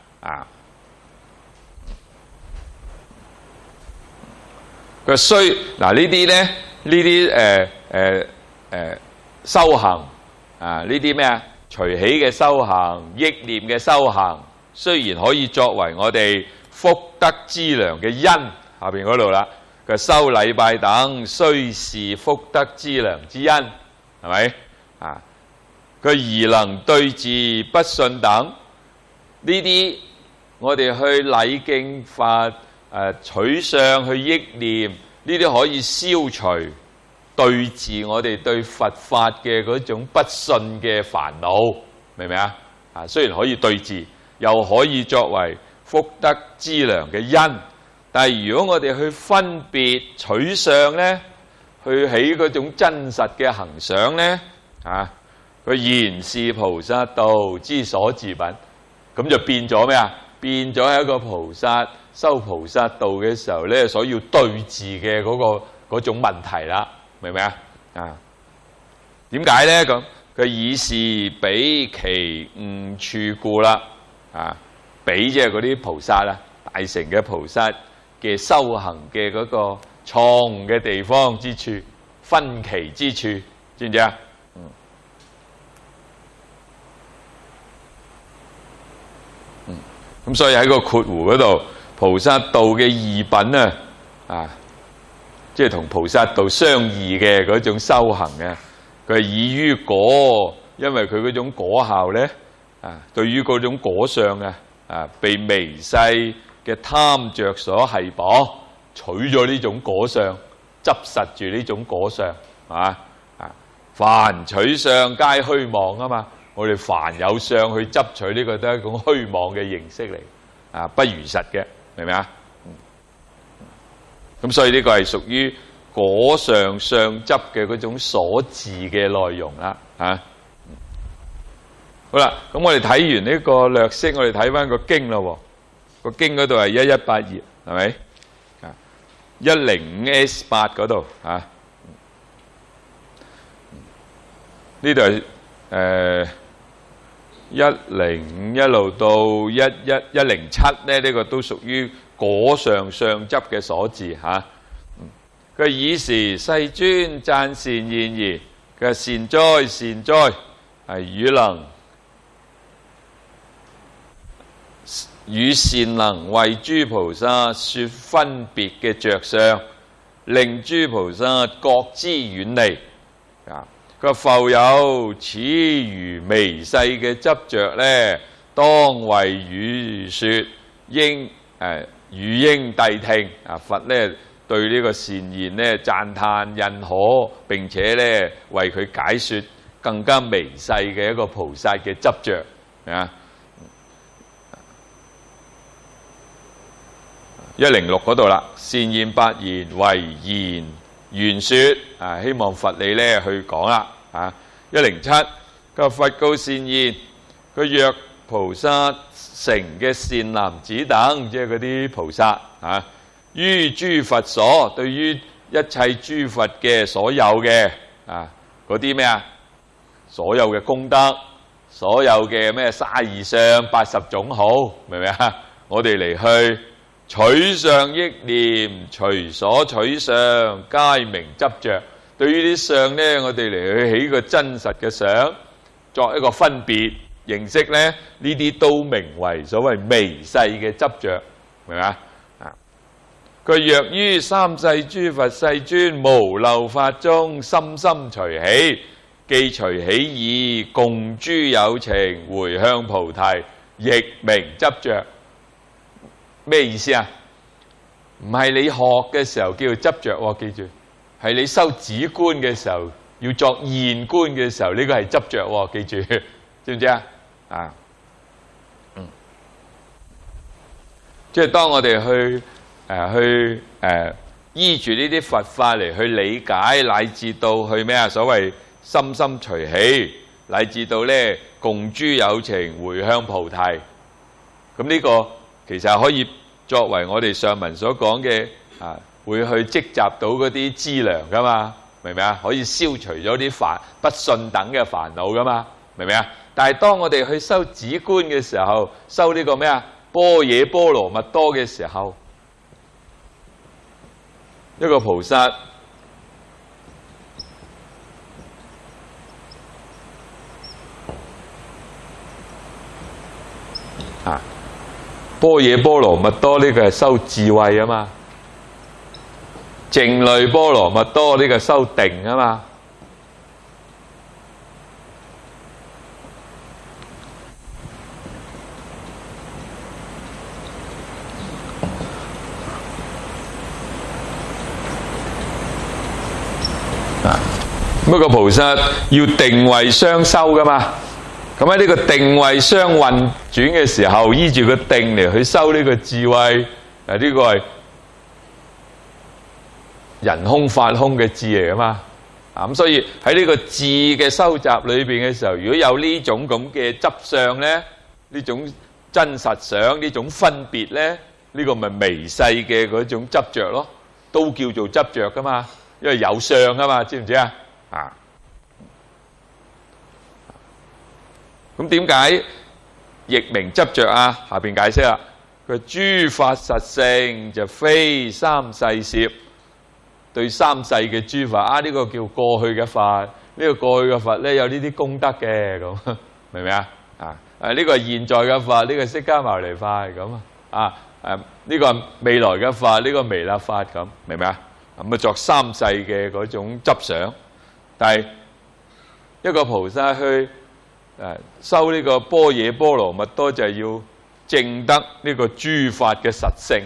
佢需呢啲咧，呢啲修行。呢啲咩啊？隨喜嘅修行、憶念嘅修行，雖然可以作為我哋福德資糧嘅因，下邊嗰度啦，佢修禮拜等，雖是福德資糧之因，係咪佢儀能對治不信等呢啲，我哋去禮敬法取相去憶念呢啲可以消除對治我哋對佛法嘅嗰種不信嘅煩惱，明唔明啊？雖然可以對治，又可以作為福德資糧嘅因，但係如果我哋去分別取相咧，去起嗰種真實嘅行想咧，佢言是菩薩道之所自品，咁就變咗咩啊？變咗係一個菩薩修菩薩道嘅時候咧，所要對治嘅嗰種問題啦，明唔明啊？點解咧？咁佢以是彼其悟處故啦，彼即係嗰啲菩薩啦，大乘嘅菩薩嘅修行嘅嗰個錯誤嘅地方之處、分歧之處，知唔知啊？咁所以喺個括弧嗰度，菩薩道嘅異品即係同菩薩道相異嘅嗰種修行嘅，佢係以於果，因為佢嗰種果效咧，對於嗰種果相被微細嘅貪着所繫綁，取咗呢種果相，執實住呢種果相，凡取相皆虛妄啊嘛。我哋凡有相去執取呢個都係一種虛妄嘅形式嚟，不如實嘅，明唔明啊？咁所以呢個係屬於果相相執嘅嗰種所致嘅內容啦，好啦，咁我哋睇完呢個略識，我哋睇翻個經咯。個經嗰度係118頁，係咪？105S8嗰度呢度係105一路到107咧，呢個都屬於果相相執嘅所致佢以時世尊讚善言言，佢話善哉善哉，與善能為諸菩薩說分別嘅着相，令諸菩薩覺知遠離。佢話復有此如微細嘅執着咧，當為語說，語應諦聽。佛咧對呢個善言咧讚歎認可，並且咧為佢解說更加微細嘅一個菩薩嘅執着106嗰度啦，善言白言為言圓說，希望佛你咧去講啦。107個佛告善言，佢若菩薩成嘅善男子等，即係嗰啲菩薩於諸佛所，對於一切諸佛嘅所有嘅嗰啲咩所有嘅功德，所有嘅咩32相80種好，明唔明啊？我哋嚟去取相憶念，隨所取相皆名執着。對於啲相咧，我哋嚟去起個真實嘅相，作一個分別認識咧，呢啲都名為所謂微細嘅執着，明唔明啊？佢若於三世諸佛世尊無漏法中深深隨喜，既隨喜意共諸有情回向菩提，亦名執着。咩意思啊？唔係你學嘅時候叫做執着，記住係你修止觀嘅時候要作現觀嘅時候，呢個係執着，記住知唔知啊？即係當我哋去依住呢啲佛法嚟去理解，乃至到去咩所謂深深隨喜，乃至到咧共諸有情回向菩提。咁呢個其實係可以作為我哋上文所講嘅會去積集到嗰啲資糧噶嘛，明唔明啊？可以消除咗啲不信等嘅煩惱噶嘛，明唔明啊？但係當我哋去修止觀嘅時候，修呢個咩般若波羅蜜多嘅時候，一個菩薩般若波羅蜜多呢個係修智慧啊嘛，靜慮波羅蜜多呢個修定啊嘛， 咁個菩薩要定慧雙修噶嘛。咁喺呢個定慧雙運轉嘅時候，依住個定嚟去修呢個智慧，呢個係人空法空嘅智嚟噶嘛。咁所以喺呢個智嘅收集裏邊嘅時候，如果有呢種咁嘅執相咧，呢種真實相，呢種分別咧，呢個咪微細嘅嗰種執着咯，都叫做執着噶嘛，因為有相啊嘛，知唔知啊？咁點解亦名執着啊？下邊解釋啦，佢諸法實性就非三世攝。對三世嘅諸法呢個叫過去嘅法，呢個過去嘅法咧有呢啲功德嘅，咁明唔明啊？呢個係現在嘅法，呢個釋迦牟尼法咁呢個係未來嘅法，呢個彌勒法咁，明唔明啊？咁作三世嘅嗰種執想，但係一個菩薩去修呢個般若波羅蜜多，就係要證得呢個諸法嘅實性。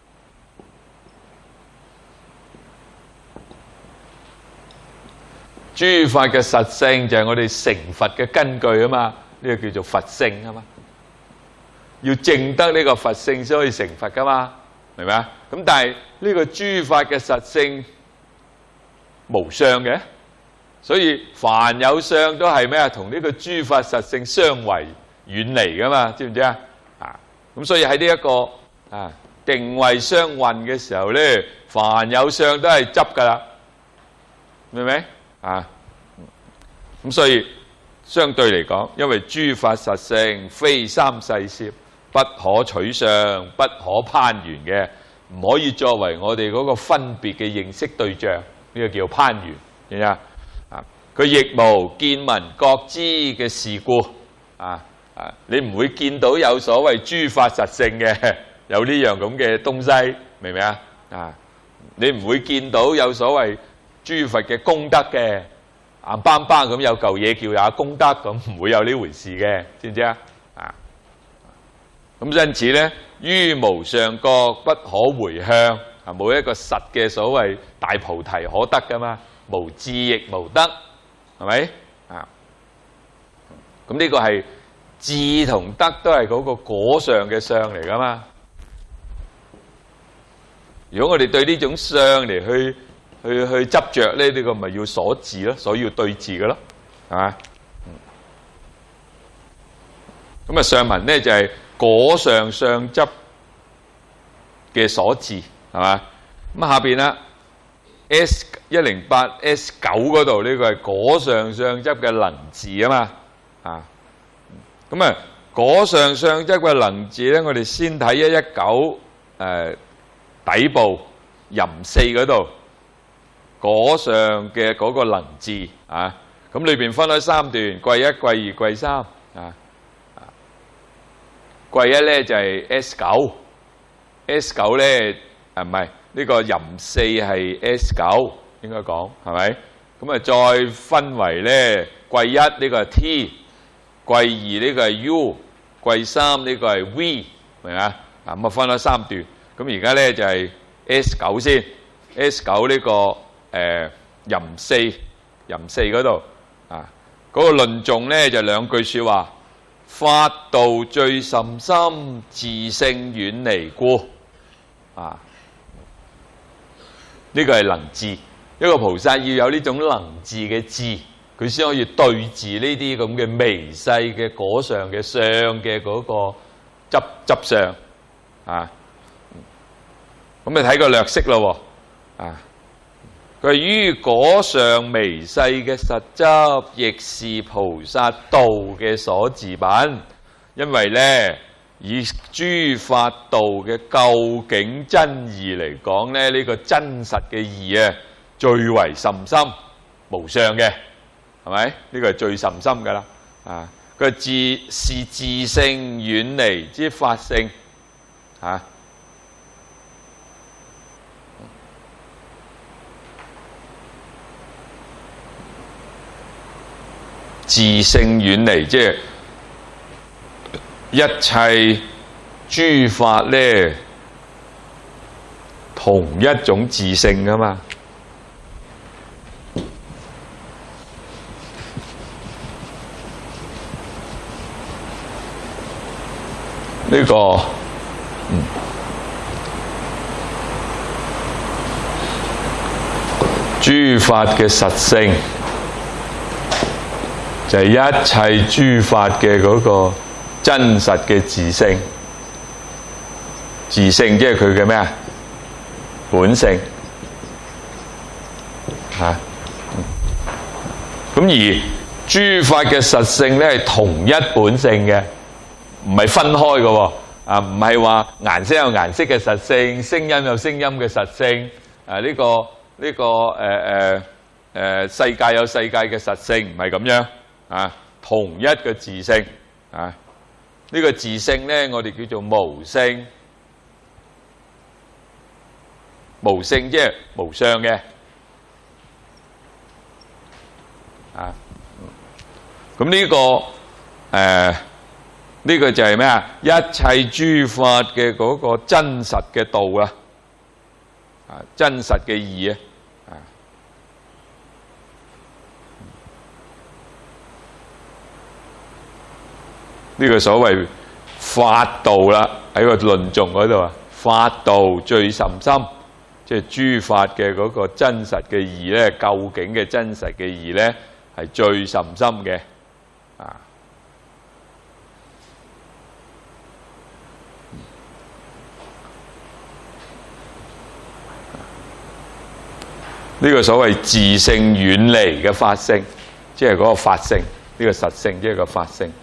諸法嘅實性就係我哋成佛嘅根據啊嘛，呢個叫做佛性啊嘛。要證得呢個佛性先可以成佛噶嘛，明唔明啊？咁但係呢個諸法嘅實性無相嘅，所以凡有相都係咩啊？同呢個諸法實性相違遠離噶嘛，知唔知啊？咁所以喺呢一個定慧相運嘅時候咧，凡有相都係執噶啦，明唔明？咁所以相對嚟講，因為諸法實性非三世攝，不可取相，不可攀緣嘅，唔可以作為我哋嗰個分別嘅認識對象，呢個叫攀緣，明唔明啊？佢亦無見聞覺知嘅事故，你唔會見到有所謂諸法實性嘅，有呢樣咁嘅東西，明唔明啊？你唔會見到有所謂諸佛嘅功德嘅，硬邦邦咁有嚿嘢叫也功德，咁唔會有呢回事嘅，知唔知啊？咁因此咧，於無上覺不可回向，冇一個實嘅所謂大菩提可得噶嘛，無智亦無得，係咪？咁呢個係智同得都係嗰個果上嘅相嚟噶嘛。如果我哋對呢種相嚟去執着咧，呢個咪要所治咯，所以要對治嘅咯，係嘛？咁上文咧就係果上相執嘅所治，係嘛？咁下邊啦 S108 S9 嗰度呢個係果上相執嘅能治啊嘛，咁果上相執嘅能治咧，我哋先睇119底部壬4嗰度。果上嘅嗰個能治咁裏邊分開三段，貴1、貴2、貴3貴1咧就係 S9 咧唔係呢個壬4係 S9 應該講係咪？咁再分為咧貴1呢個係 T， 貴2呢個係 U， 貴3呢個係 V， 明啊？咁分開三段，咁而家咧就係 S9 先 ，S9 呢個壬4嗰度嗰個論頌咧就兩句說話，法道最甚深，自性遠離故。呢個係能治，一個菩薩要有呢種能治嘅智，佢先可以對治呢啲咁嘅微細嘅果上嘅相嘅嗰個執相咁你睇個略釋咯佢於果上微細嘅實執，亦是菩薩道嘅所自品。因為咧，以諸法道嘅究竟真義嚟講咧，呢個真實嘅義最為甚深無上嘅，係咪？呢個係最甚深噶啦。佢是自性遠離之法性自性遠離，即係一切諸法咧，同一種自性噶嘛。 呢個諸法嘅實性，就係一切諸法嘅嗰個真實嘅自性。自性即係佢嘅咩啊？本性嚇。咁而諸法嘅實性咧係同一本性嘅，唔係分開嘅喎。啊，唔係話顏色有顏色嘅實性，聲音有聲音嘅實性。世界有世界嘅實性，唔係咁樣啊。同一個自性啊，呢個自性咧，我哋叫做無性。無性即係無相嘅啊。咁呢個就係咩啊？一切諸法嘅嗰個真實嘅道啊，真實嘅義啊。呢個所謂法道啦，喺個論頌嗰度啊，法道最甚深，即係諸法嘅嗰個真實嘅義咧，究竟嘅真實嘅義咧，係最甚深嘅啊。呢個所謂自性遠離嘅法性，即係嗰個法性，呢個實性即係個法性。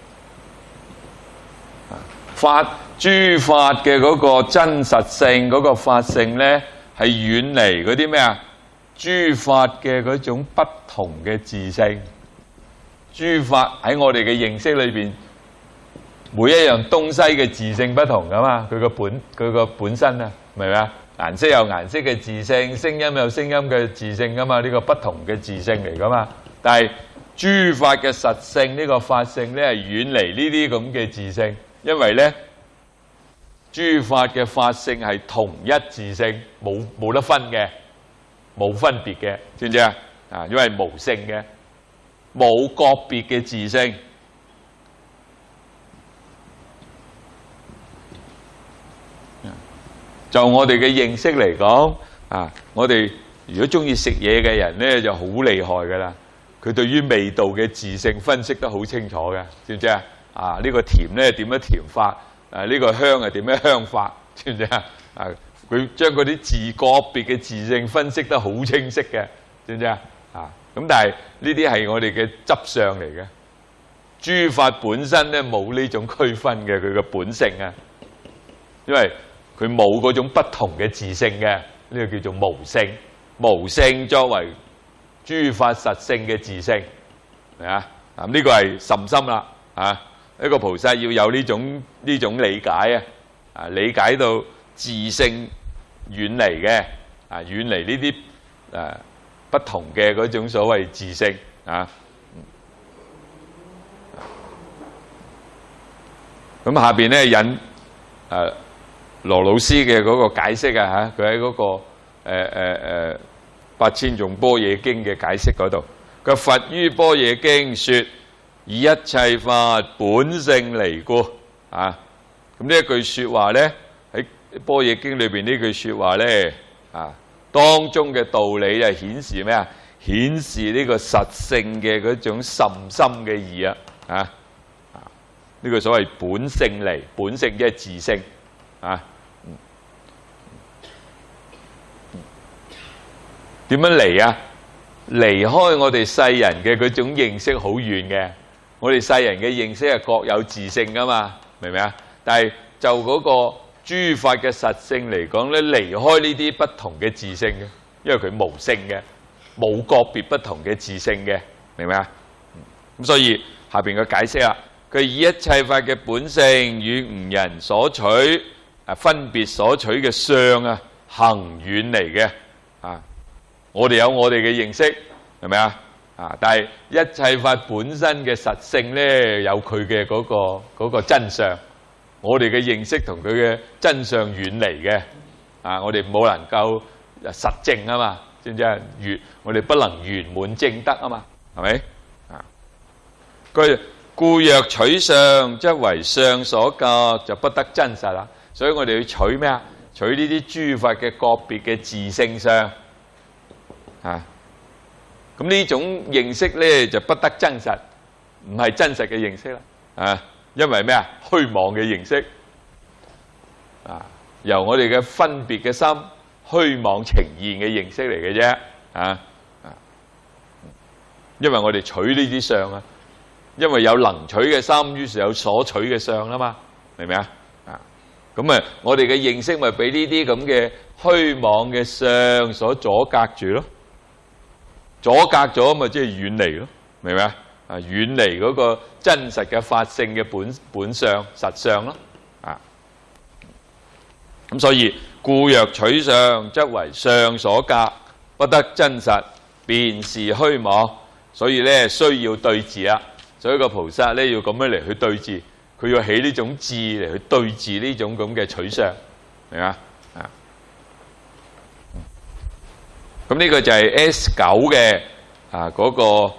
諸法嘅嗰個真實性，嗰個法性咧，係遠離嗰啲咩啊？諸法嘅嗰種不同嘅自性。諸法喺我哋嘅認識裏邊，每一樣東西嘅自性不同噶嘛，佢個本身啊，明唔明啊？顏色有顏色嘅自性，聲音有聲音嘅自性噶嘛，呢個不同嘅自性嚟噶嘛。但係諸法嘅實性，呢個法性咧，係遠離呢啲咁嘅自性，因為咧諸法嘅法性係同一自性，冇得分嘅，冇分別嘅，知唔知啊？啊，因為無性嘅，冇個別嘅自性。就我哋嘅認識嚟講，啊，我哋如果中意食嘢嘅人咧，就好厲害噶啦。佢對於味道嘅自性分析得好清楚嘅，知唔知啊？啊，呢個甜咧點樣甜法？呢個香係點樣香法？知唔知啊？啊，佢將嗰啲個別嘅自性分析得好清晰嘅，知唔知啊？啊，咁但係呢啲係我哋嘅執相嚟嘅。諸法本身咧冇呢種區分嘅，佢嘅本性啊，因為佢冇嗰種不同嘅自性嘅，呢個叫做無性。無性作為諸法實性嘅自性，係啊，呢個係甚深啦，啊，一個菩薩要有呢種理解啊，理解到自性遠離嘅，啊，遠離呢啲不同嘅嗰種所謂自性啊。咁下邊咧引羅老師嘅嗰個解釋啊，嚇，佢喺嗰個八千頌般若經嘅解釋嗰度，佢佛於般若經說以一切法本性離故啊。咁呢一句説話咧，喺般若經裏邊呢句説話咧啊，當中嘅道理就顯示咩啊？顯示呢個實性嘅嗰種甚深嘅義啊！呢個所謂本性離，本性即係自性啊。點樣離啊？離開我哋世人嘅嗰種認識好遠嘅，我哋世人嘅認識係各有自性噶嘛，明唔明啊？但係就嗰個諸法嘅實性嚟講咧，離開呢啲不同嘅自性嘅，因為佢無性嘅，冇個別不同嘅自性嘅，明唔明啊？咁所以下邊嘅解釋啊，佢以一切法嘅本性與吾人所取分別所取嘅相啊，行遠離嘅啊。我哋有我哋嘅認識，係咪啊？啊！但係一切法本身嘅實性咧，有佢嘅嗰個真相。我哋嘅認識同佢嘅真相遠離嘅，啊！我哋冇能夠實證啊嘛，知唔知啊？我哋不能圓滿證得啊嘛，係咪？啊！佢故若取相，則為相所隔，就不得真實啦。所以我哋要取咩啊？取呢啲諸法嘅個別嘅自性相啊。咁呢種認識咧就不得真實，唔係真實嘅認識啦。啊，因為咩啊？虛妄嘅認識啊，由我哋嘅分別嘅心虛妄呈現嘅認識嚟嘅啫。啊，因為我哋取呢啲相啊。因為有能取嘅心，於是有所取嘅相啦嘛，明唔明啊？咁啊，我哋嘅認識咪俾呢啲咁嘅虛妄嘅相所阻隔住咯，阻隔咗咪即係遠離咯，明唔明啊？遠離嗰個真實嘅法性嘅本相實相咯，咁所以故若取相，則為相所隔，不得真實，便是虛妄。所以咧需要對治啦。所以個菩薩咧要咁樣嚟去對治，佢要起呢種智嚟去對治呢種咁嘅取相，明嘛？咁呢個就係 S9嘅嗰個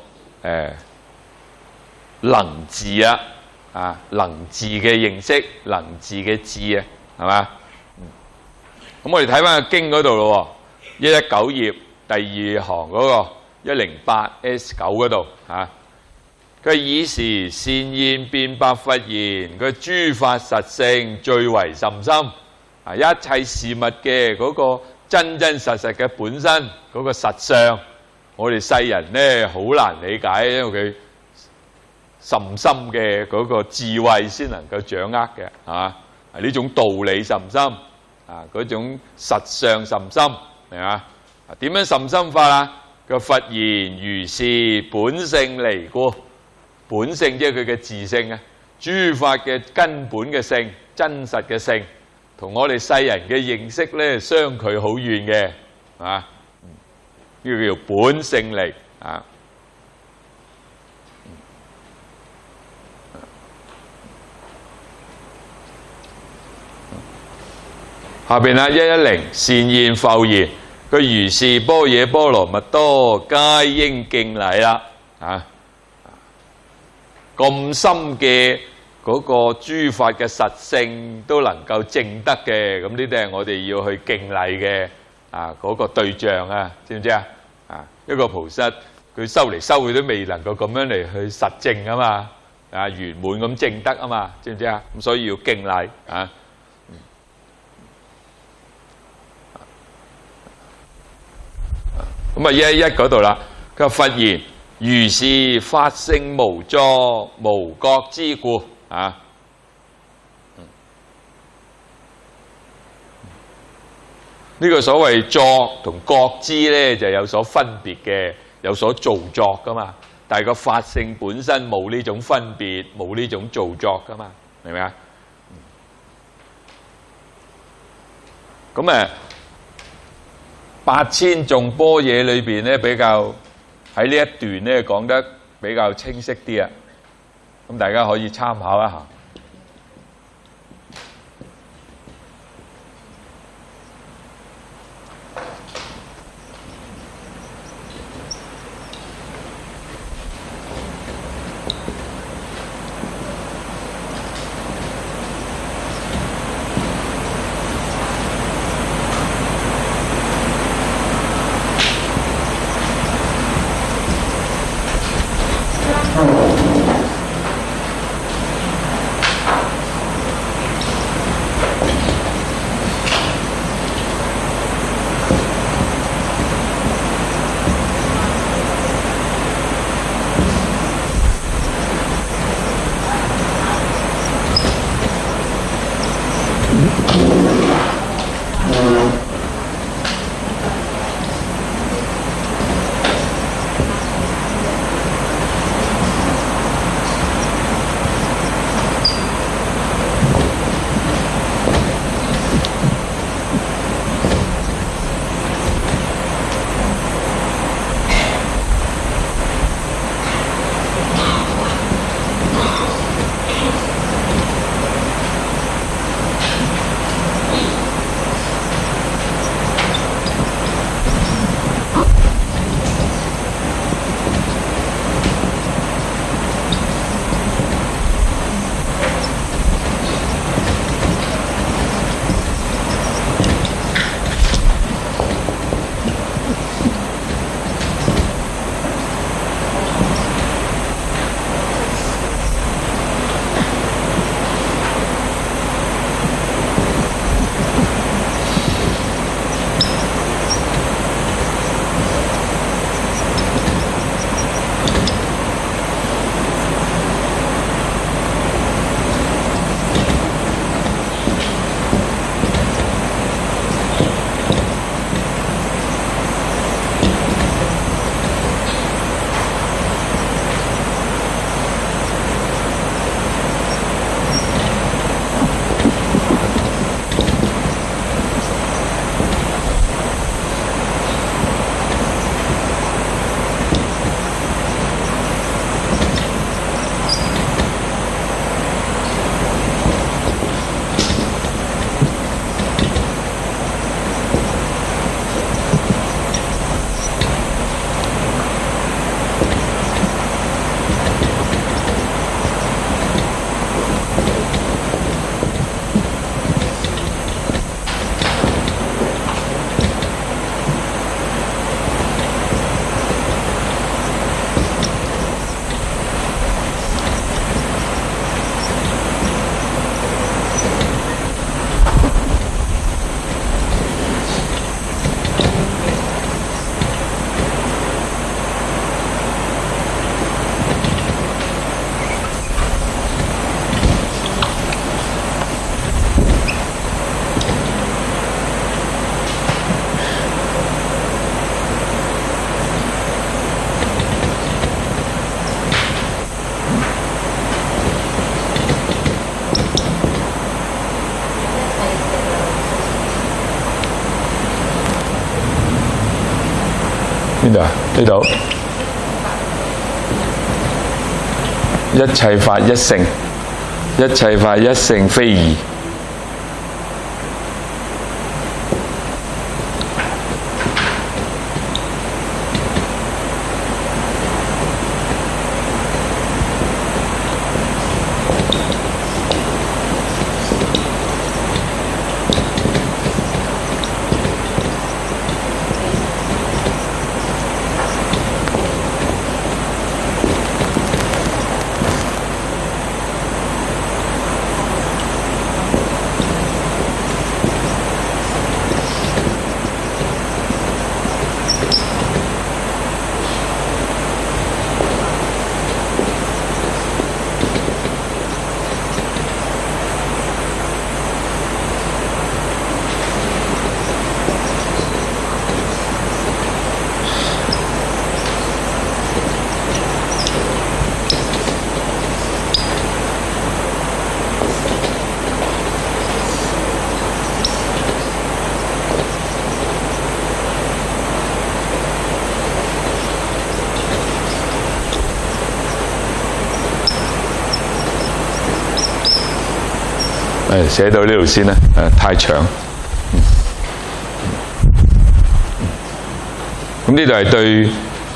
能治啊，能治嘅認識，能治嘅智啊，係嘛？咁我哋睇翻個經嗰度咯，119頁第2行嗰個108 S9嗰度嚇。佢以時善現辯白佛言：佢諸法實性最為甚深啊！一切事物嘅嗰個真真實實嘅本身嗰個實相，我哋世人咧好難理解，因為佢甚深嘅嗰個智慧先能夠掌握嘅，係嘛？呢種道理甚深啊，嗰種實相甚深，明嘛？點樣甚深法啊？個佛言：如是本性離故。本性即係佢嘅自性啊，諸法嘅根本嘅性、真實嘅性，同我哋世人嘅認識咧相距好遠嘅，啊，呢個叫本性離啊。下邊啊110善現復言，佢如是般若波羅蜜多，皆應敬禮啦，啊。咁深嘅嗰個諸法嘅實性都能夠證得嘅，咁呢啲係我哋要去敬禮嘅嗰個對象啊，知唔知啊？一個菩薩佢修嚟修去都未能夠咁樣嚟去實證啊嘛，圓滿咁證得啊嘛，知唔知啊？咁所以要敬禮啊。咁啊111嗰度啦，佢話佛言。如是法性無作無覺之故啊！呢個所謂作同覺知咧，就有所分別嘅，有所造作噶嘛。但係個法性本身冇呢種分別，冇呢種造作噶嘛，明唔明啊？咁8000頌般若裏邊咧比較。喺呢一段咧講得比較清晰啲啊，咁大家可以參考一下。 邊度啊？呢度。一切法一性，一切法一性非異。寫到呢度先啦，太長。咁呢度係對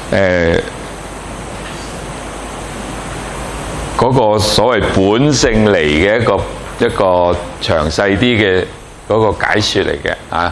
嗰個所謂本性嚟嘅一個詳細啲嘅嗰個解説嚟嘅啊。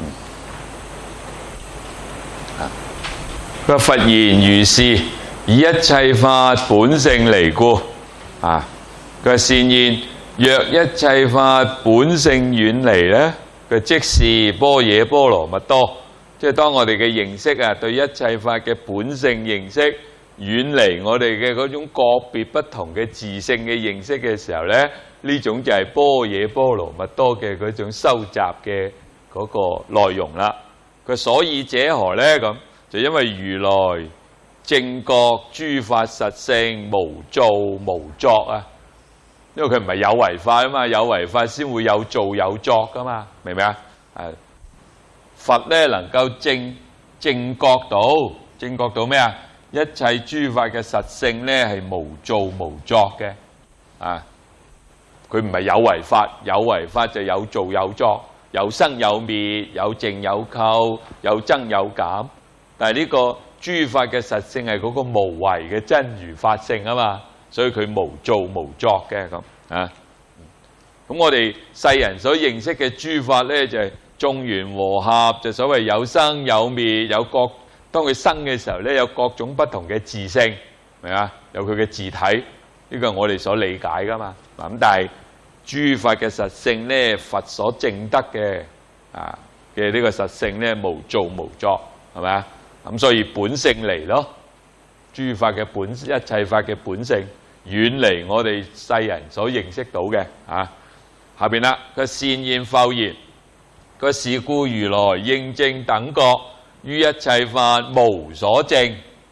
佢話佛言如是，以一切法本性離故啊。佢話善言。若一切法本性遠離咧，佢即是般若波羅蜜多。即係當我哋嘅認識啊，對一切法嘅本性認識遠離我哋嘅嗰種個別不同嘅自性嘅認識嘅時候咧，呢種就係般若波羅蜜多嘅嗰種收集嘅嗰個內容啦。佢所以者何咧？咁就因為如來正覺諸法實性無造無作啊。因為佢唔係有為法啊嘛，有為法先會有造有作噶嘛，明唔明啊？佛咧能夠正覺到咩啊？一切諸法嘅實性咧係無造無作嘅啊！佢唔係有為法，有為法就有造有作，有生有滅，有淨有構，有增有減。但係呢個諸法嘅實性係嗰個無為嘅真如法性啊嘛。所以佢無造無作嘅咁啊，咁我哋世人所認識嘅諸法咧，就係眾緣和合，就所謂有生有滅，有各當佢生嘅時候咧，有各種不同嘅自性，明啊？有佢嘅自體，呢個係我哋所理解噶嘛。咁但係諸法嘅實性咧，佛所證得嘅嘅呢個實性咧，無造無作，係咪啊？咁所以本性離咯。諸法嘅一切法嘅本性遠離我哋世人所認識到嘅啊。下邊啦，佢善言復言，佢是故如來應證等覺，於一切法無所證，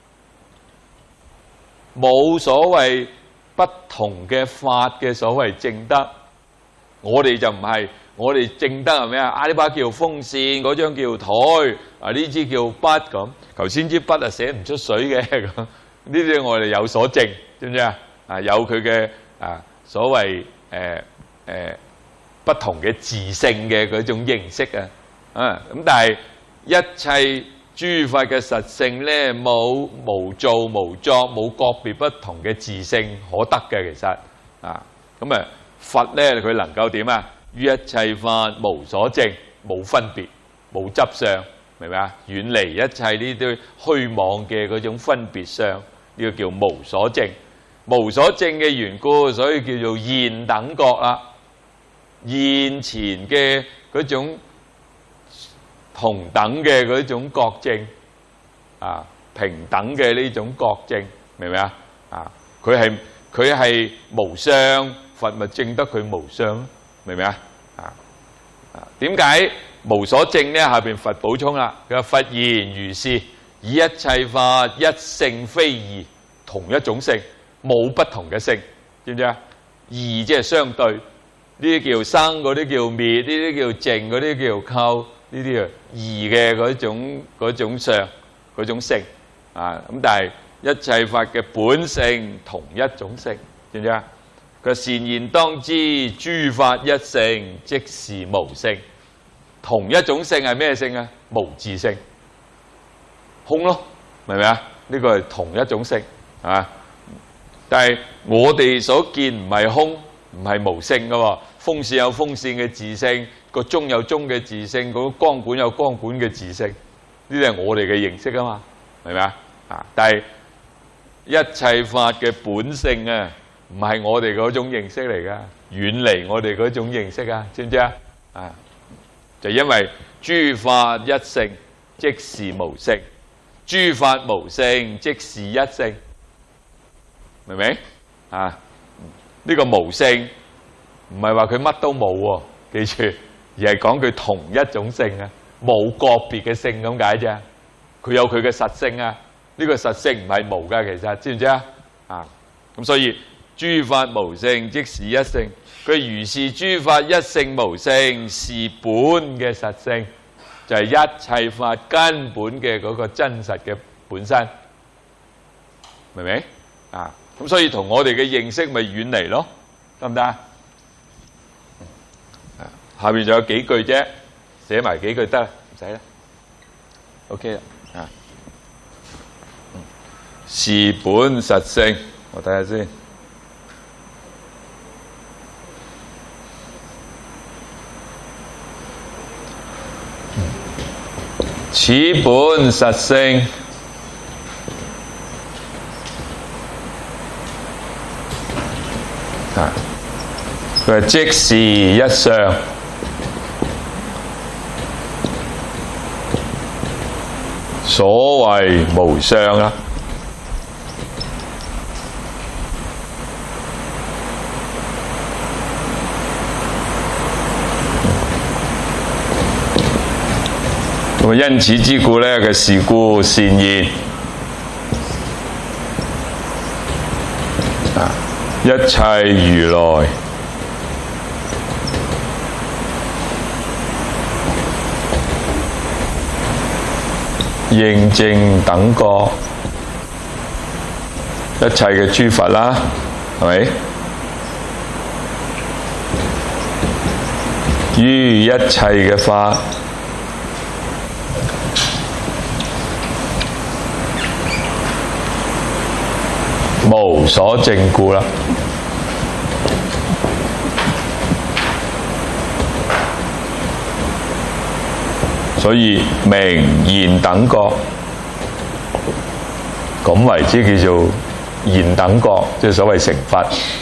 冇所謂不同嘅法嘅所謂證得。我哋就唔係，我哋證得係咩啊？呢把叫風扇，嗰張叫台，呢支叫筆咁。頭先支筆寫唔出水嘅咁。呢啲我哋有所證，知唔知啊？有佢嘅所謂不同嘅自性嘅嗰種認識啊。咁但係一切諸法嘅實性咧，無造無作，冇個別不同嘅自性可得嘅，其實啊。咁佛咧佢能夠點啊？於一切法無所證，冇分別，冇執相，明唔明啊？遠離一切呢啲虛妄嘅嗰種分別相。呢個叫無所證，無所證嘅緣故，所以叫做現等覺啦。現前嘅嗰種同等嘅嗰種覺證啊，平等嘅呢種覺證，明唔明啊？佢係無相，佛咪證得佢無相，明唔明啊？點解無所證呢？下邊佛補充啦，佢話佛言如是。以一切法一性非異，同一種性，冇不同嘅性，知唔知啊？異即係相對，呢啲叫生，嗰啲叫滅，呢啲叫淨，嗰啲叫構，呢啲啊異嘅嗰種相。 嗰種性啊。咁但係一切法嘅本性同一種性，知唔知啊？佢善言當知，諸法一性，即是無性。同一種性係咩性啊？無自性，空咯，明唔明啊？呢個係同一種性啊。但係我哋所見唔係空，唔係無性噶喎。風扇有風扇嘅自性，個鐘有鐘嘅自性，個光管有光管嘅自性，呢啲係我哋嘅認識啊嘛，明唔明啊？啊！但係一切法嘅本性啊，唔係我哋嗰種認識嚟噶，遠離我哋嗰種認識啊，知唔知啊？啊！就因為諸法一性，即是無性；諸法無性，即是一性。明唔明啊？呢個無性唔係話佢乜都冇喎，記住，而係講佢同一種性啊，冇個別嘅性咁解啫。佢有佢嘅實性啊，呢個實性唔係無噶，其實知唔知啊？啊，咁所以諸法無性，即是一性。佢如是諸法一性無性，是本嘅實性，就係一切法根本嘅嗰個真實嘅本身，明唔明啊？咁所以同我哋嘅認識咪遠離咯，得唔得啊？下邊仲有幾句啫，寫埋幾句得啦，唔使啦。OK 啦，啊，是本實性，我睇下先。此本實性。佢係即是一相，所謂無相啦。咁因此之故咧，嘅是故善言啊，一切如來應證等覺，一切嘅諸佛啦，係咪？於一切嘅法，無所證故啦。所以明言等覺，咁為之叫做言等覺，即係所謂成佛。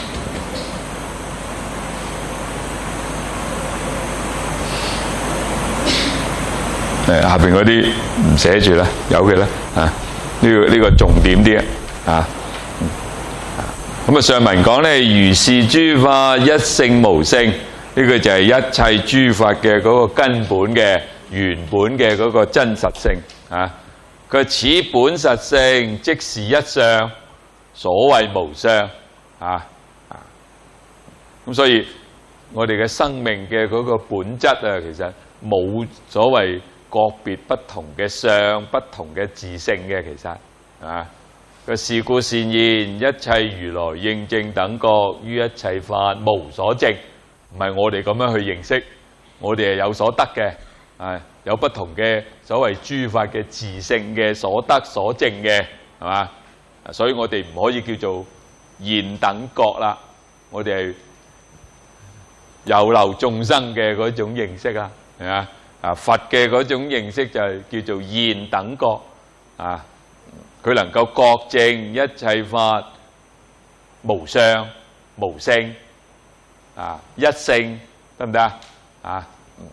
下邊嗰啲唔寫住啦，由佢啦啊！呢個重點啲啊。咁啊，上文講咧，如是諸法一性無性，呢個就係一切諸法嘅嗰個根本嘅原本嘅嗰個真實性啊。佢此本實性，即是一相，所謂無相啊。咁所以我哋嘅生命嘅嗰個本質啊，其實冇所謂個別不同嘅相、不同嘅自性嘅，其實啊。個是故善言，一切如來應證等覺，於一切法無所證，唔係我哋咁樣去認識，我哋係有所得嘅，係有不同嘅所謂諸法嘅自性嘅所得所證嘅，係嘛？所以我哋唔可以叫做現等覺啦，我哋係有漏眾生嘅嗰種認識啊，係嘛？啊，佛嘅嗰種認識就係叫做現等覺啊。佢能夠覺證一切法無相無性啊，一性，得唔得啊？啊，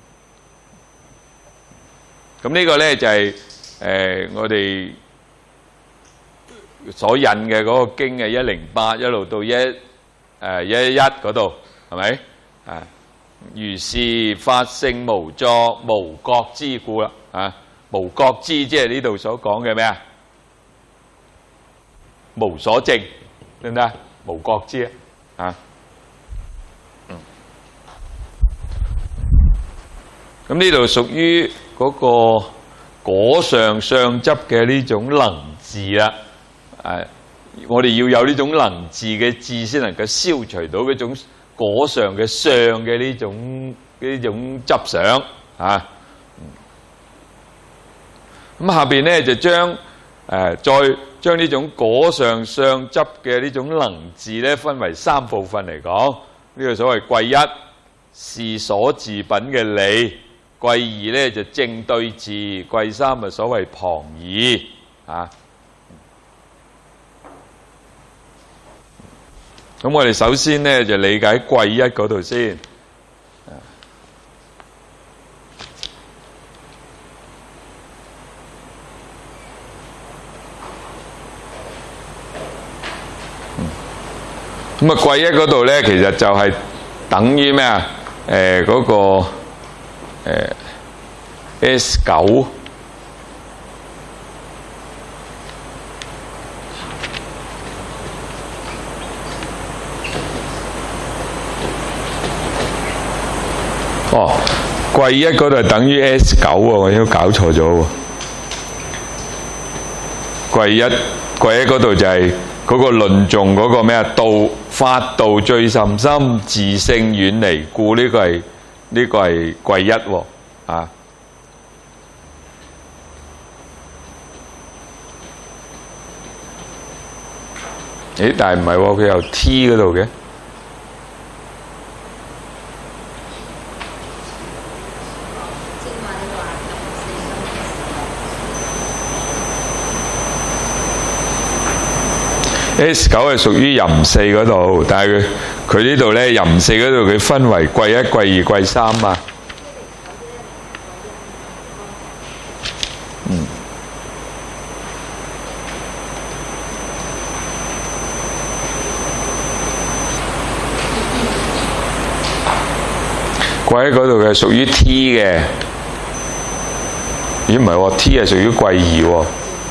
咁呢個咧就係我哋所引嘅嗰個經嘅108一路到111嗰度，係咪啊？如是法性無作，無覺知故啦啊！無覺知即係呢度所講嘅咩啊？無所證，得唔得？無覺知啊！咁呢度屬於嗰個果上相執嘅呢種能字啦。我哋要有呢種能字嘅字，先能夠消除到嗰種果上嘅相嘅呢種執想啊。咁下邊咧就再將呢種果上相執嘅呢種能字咧分為三部分嚟講。呢個所謂貴一是所治品嘅理，貴二咧就正對治，貴三啊所謂旁義啊。咁我哋首先咧就理解貴一嗰度先。咁啊，貴一嗰度咧，其實就係等於咩啊？嗰個S9。哦，貴一嗰度係等於 S9喎，我應該搞錯咗喎。貴一嗰度就係嗰個論頌嗰個咩啊？法道最甚深，自性遠離故，呢個係貴一喎啊！誒，但係唔係喎，佢有 T 嗰度嘅。S9係屬於壬四嗰度，但係佢呢度咧壬四嗰度佢分為貴一、貴二、貴三嘛。貴一嗰度嘅屬於 T 嘅，咦唔係喎 ，T 係屬於貴二喎。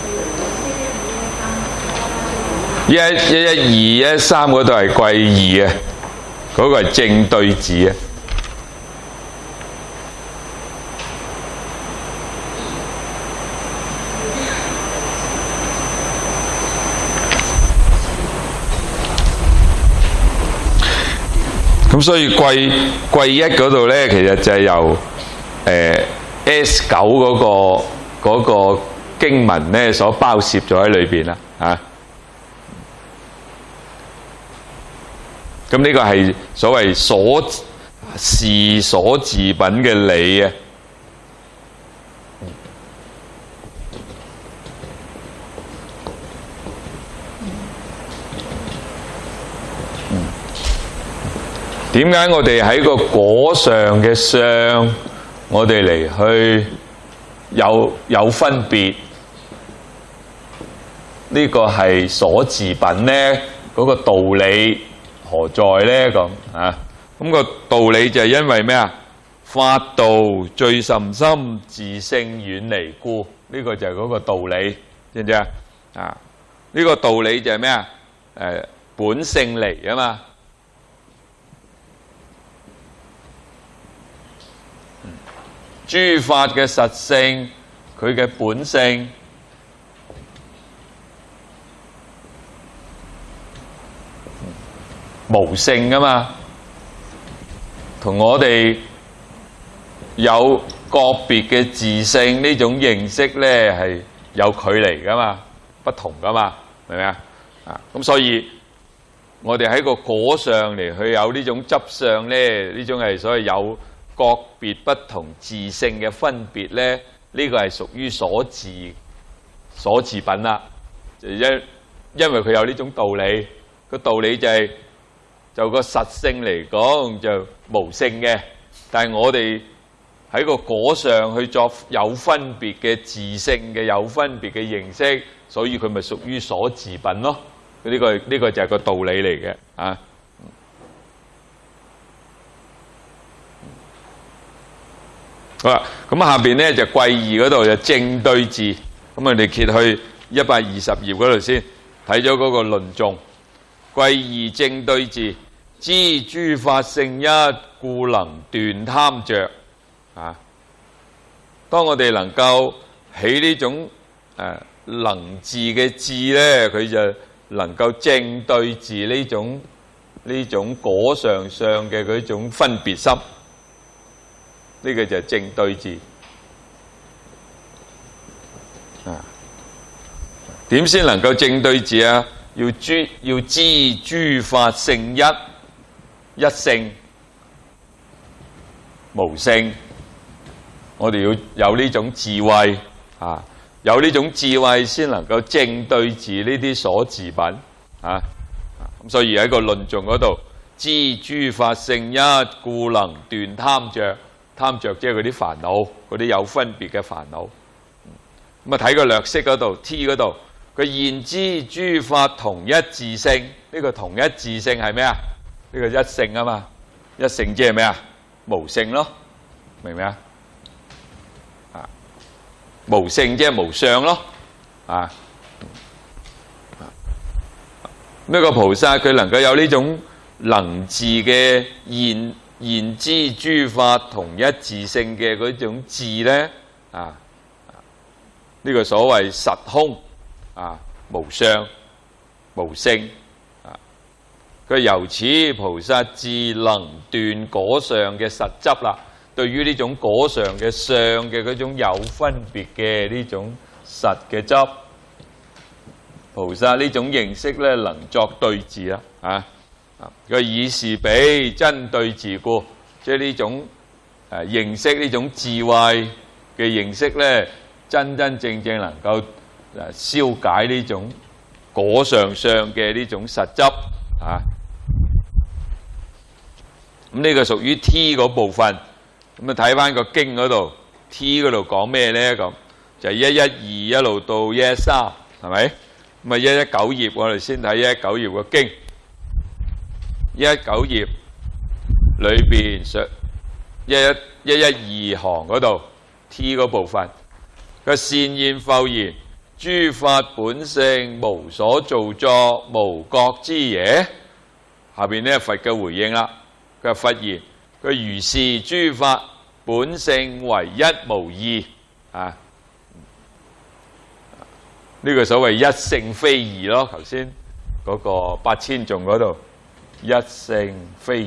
一、二、三嗰度係貴二啊，嗰個係正對治啊。咁所以貴一嗰度咧，其實就係由S9嗰個經文咧所包攝咗喺裏邊啦，嚇。咁呢個係所謂所治品嘅理啊。點解我哋喺個果上嘅相，我哋嚟去有分別？呢個係所治品咧，嗰個道理何在咧？咁啊，咁個道理就係因為咩啊？法道最甚深，自性遠離故。呢個就係嗰個道理，知唔知啊？啊，呢個道理就係咩啊？本性嚟啊嘛。諸法嘅實性，佢嘅本性，無性噶嘛，同我哋有個別嘅自性呢種認識咧係有距離噶嘛，不同噶嘛，明唔明啊？咁所以我哋喺個果上嚟去有呢種執相咧，呢種係所謂有個別不同自性嘅分別咧，呢個係屬於所治品啦。因為佢有呢種道理，個道理就個實性嚟講就無性嘅，但係我哋喺個果上去作有分別嘅自性嘅有分別嘅認識，所以佢咪屬於所治品咯。呢個就係個道理嚟嘅啊。好啦，咁下邊咧就貴二嗰度就正對治，咁我哋揭去120頁嗰度先睇咗嗰個論頌。貴二正對治，知諸法性一，故能斷貪着。啊，當我哋能夠起呢種能治嘅治咧，佢就能夠正對治呢種果上嘅嗰種分別心，呢個就係正對治。點先能夠正對治啊？要知諸法性一性無性，我哋要有呢種智慧啊！有呢種智慧先能夠正對治呢啲所治品啊！咁所以喺個論頌嗰度，知諸法性一，故能斷貪着。貪着即係嗰啲煩惱，嗰啲有分別嘅煩惱。咁啊睇個略釋嗰度 T 嗰度，佢現知諸法同一自性。呢個同一自性係咩啊？呢個一性啊嘛，一性即係咩啊？無性咯，明唔明啊？無性即係無相咯，呢個菩薩佢能夠有呢種能治嘅現知諸法同一自性嘅嗰種智咧，呢個所謂實空無相無性，佢由此菩薩智能斷果上嘅實執啦。對於呢種果上嘅相嘅嗰種有分別嘅呢種實嘅執，菩薩呢種認識咧，能作對治啦。佢以是彼真對治故，即係呢種認識呢種智慧嘅認識咧，真正能夠消解呢種果上嘅呢種實執咁呢個屬於 T 嗰部分。咁啊睇翻個經嗰度 T 嗰度講咩咧？咁就係112一路到113，係咪？咁啊119頁我哋先睇119頁個經。119頁裏邊112行嗰度 T 嗰部分，佢善現復言，諸法本性無所造作，無覺知耶？下邊呢佛嘅回應啦，佢話佛言，佢如是諸法本性唯一無二呢個所謂一性非二咯。頭先嗰個8000頌嗰度一性非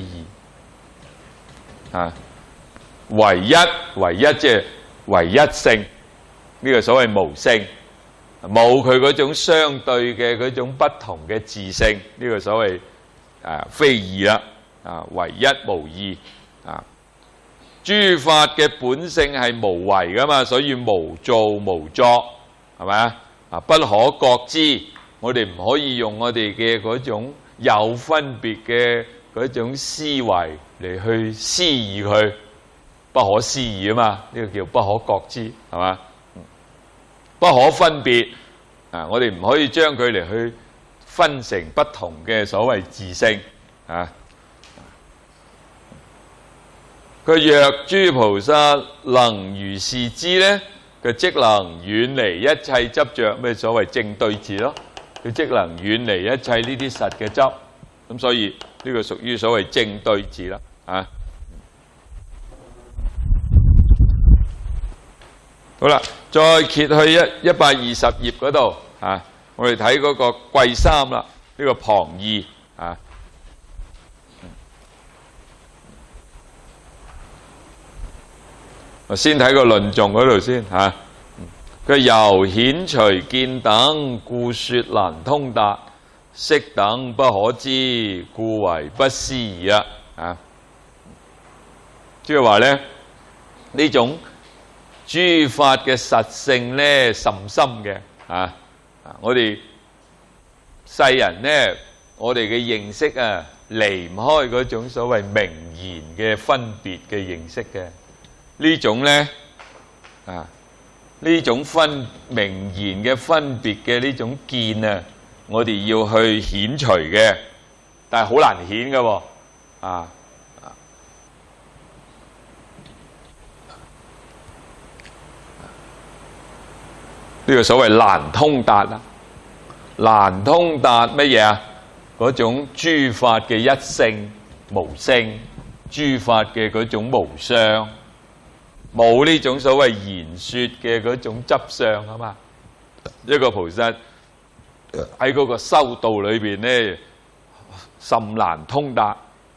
二唯一即係唯一性，呢個所謂無性，冇佢嗰種相對嘅嗰種不同嘅自性，呢個所謂非二啦，唯一無二諸法嘅本性係無為噶嘛，所以無造無作，係咪不可覺知，我哋唔可以用我哋嘅嗰種有分別嘅嗰種思維嚟去思議佢，不可思議啊嘛，呢個叫不可覺知，係嘛？不可分別我哋唔可以將佢嚟去分成不同嘅所謂自性佢若諸菩薩能如是知咧，佢即能遠離一切執着，咩所謂正對治咯？佢即能遠離一切呢啲實嘅執，咁所以呢個屬於所謂正對治啦。好啦，再揭去120頁嗰度我哋睇嗰個貴三啦，呢個旁義我先睇個論頌嗰度先佢由顯隨見等，故說難通達；識等不可知，故為不思議即係話咧，呢種諸法嘅實性咧甚深嘅我哋世人咧，我哋嘅認識離唔開嗰種所謂明言嘅分別嘅認識嘅。呢種咧呢種明言嘅分別嘅呢種見我哋要去顯除嘅，但係好難顯嘅喎呢個所謂難通達啦，難通達乜嘢啊？嗰種諸法嘅一性無性，諸法嘅嗰種無相冇呢種所謂言說嘅嗰種執相啊嘛。一個菩薩喺嗰個修道裏邊咧，甚難通達。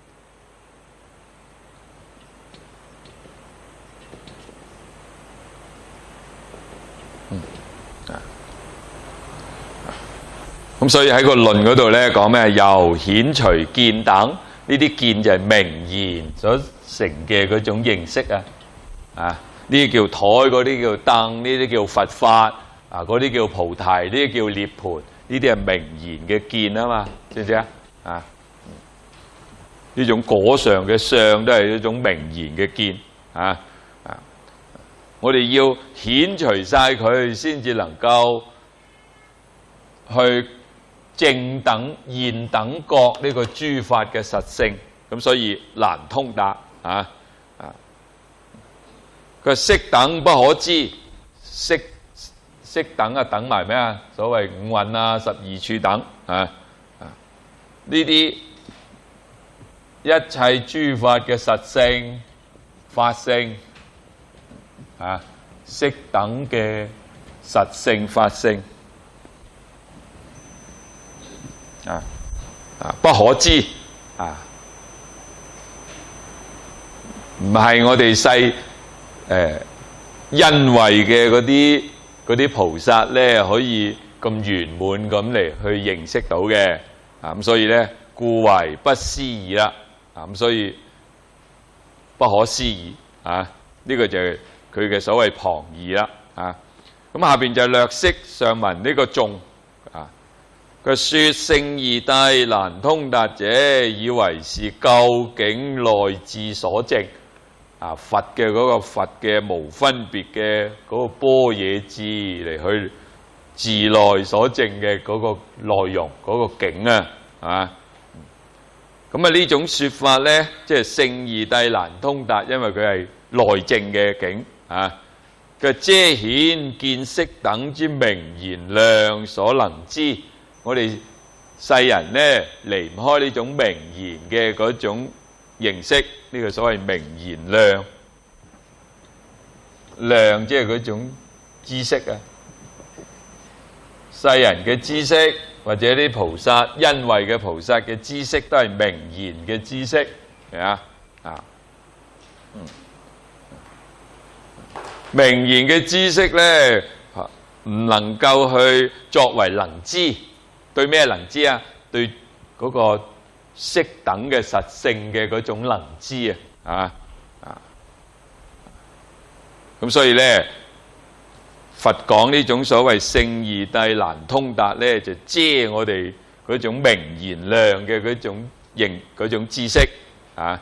咁所以喺個論嗰度咧講咩？由顯隨見等，呢啲見就係名言所成嘅嗰種認識啊！啊，呢啲叫台，嗰啲叫凳，呢啲叫佛法啊，嗰啲叫菩提，呢啲叫涅槃，呢啲係名言嘅見啊嘛，知唔知啊？啊，呢種果上嘅相都係一種名言嘅見啊！啊，我哋要顯隨晒佢，先至能夠去正等現等覺呢個諸法嘅實性，咁所以難通達啊！佢色等不可知，色等啊，等埋咩啊？所謂五蘊啊、12處等啊，呢啲一切諸法嘅實性、法性啊，色等嘅實性、法性。不可知啊，唔係我哋世因為嘅嗰啲菩薩咧，可以咁圓滿咁嚟去認識到嘅啊，咁所以咧，故為不思議啦啊，咁所以不可思議啊，呢個就係佢嘅所謂旁義啦啊。咁下邊就略釋上文呢個頌啊。佢說聖義諦難通達者，以為是究竟內智所證啊！佛嘅嗰個佛嘅無分別嘅嗰個般若智嚟去自內所證嘅嗰個內容嗰個境啊，啊！咁啊呢種說法咧，即係聖義諦難通達，因為佢係內證嘅境啊。佢遮顯見色等之名言量所能知。我哋世人咧離唔開呢種名言嘅嗰種認識，呢個所謂名言量，量即係嗰種知識啊。世人嘅知識或者啲菩薩因為嘅菩薩嘅知識都係名言嘅知識，係啊啊，名言嘅知識咧唔能夠去作為能知。對咩能知啊？對嗰個色等嘅實性嘅嗰種能知啊！咁所以咧，佛講呢種所謂聖義諦難通達咧，就遮我哋嗰種名言量嘅嗰種知識啊！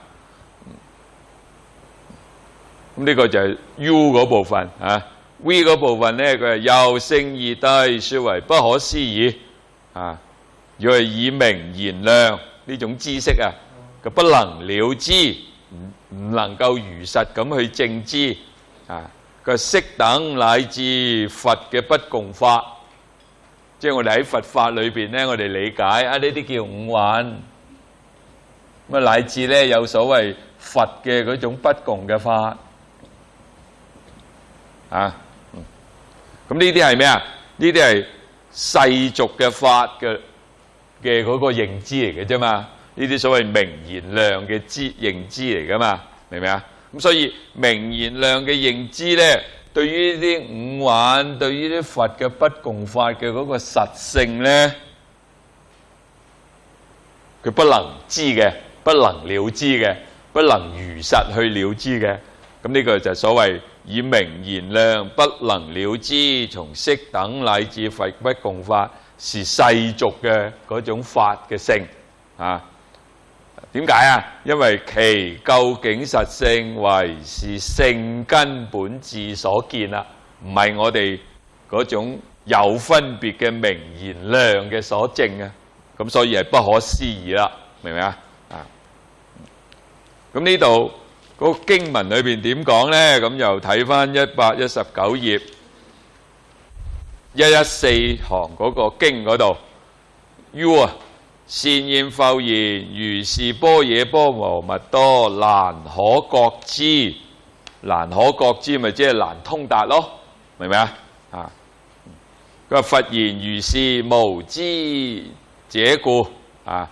咁呢個就係 U 嗰部分啊 ，V 嗰部分咧，佢係由聖義諦說為不可思議。啊！如果係以名言量呢種知識啊，佢不能了知，唔能夠如實咁去證知啊！佢色等乃至佛嘅不共法，即係我哋喺佛法裏邊咧，我哋理解啊呢啲叫五蘊，咁啊乃至咧有所謂佛嘅嗰種不共嘅法啊，咁呢啲係咩啊？呢啲係世俗嘅法嘅嗰個認知嚟嘅啫嘛，呢啲所謂名言量嘅認知嚟噶嘛，明唔明啊？咁所以名言量嘅認知咧，對於呢啲五蘊，對於啲佛嘅不共法嘅嗰個實性咧，佢不能知嘅，不能了知嘅，不能如實去了知嘅。咁呢個就係所謂以名言量不能了知，從色等乃至佛不共法，是世俗嘅嗰種法嘅性啊。點解啊？因為其究竟實性為是性根本智所見啦，唔係我哋嗰種有分別嘅名言量嘅所證啊。咁所以係不可思議啦，明唔明啊？啊，咁呢度嗰個經文裏邊點講咧？咁又睇翻119頁114行嗰個經嗰度 ，U 啊，善現復言，如是般若波羅蜜多，難可覺知。 難可覺知，咪即係難通達咯，明唔明啊？啊，佢話佛言如是無知者故啊，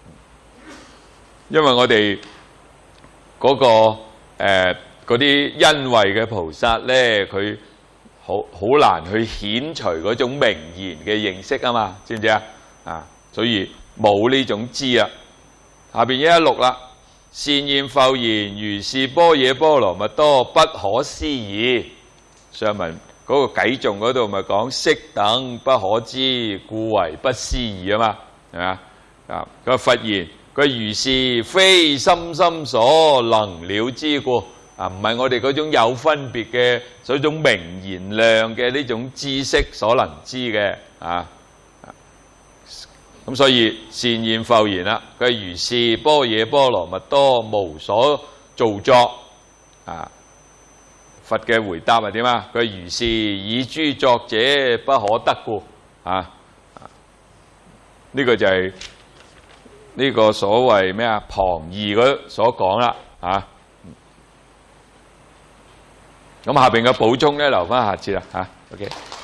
因為我哋嗰嗰啲恩惠嘅菩薩咧，佢好難去遣除嗰種名言嘅認識啊嘛，知唔知啊？啊，所以冇呢種知啊。下邊116啦，善現復言如是般若波羅蜜多不可思議。上文嗰個偈頌嗰度咪講色等不可知，故為不思議啊嘛，係咪啊？啊，個佛言佢如是非心心所能了知故。啊，唔係我哋嗰種有分別嘅嗰種名言量嘅呢種知識所能知嘅啊。咁所以善現復言啦，佢如是般若波羅蜜多無所造作啊。佛嘅回答係點啊？佢如是以諸作者不可得故啊。呢個就係呢個所謂咩啊？旁義嗰所講啦啊。咁下邊嘅補充咧，留翻下次啦嚇。OK。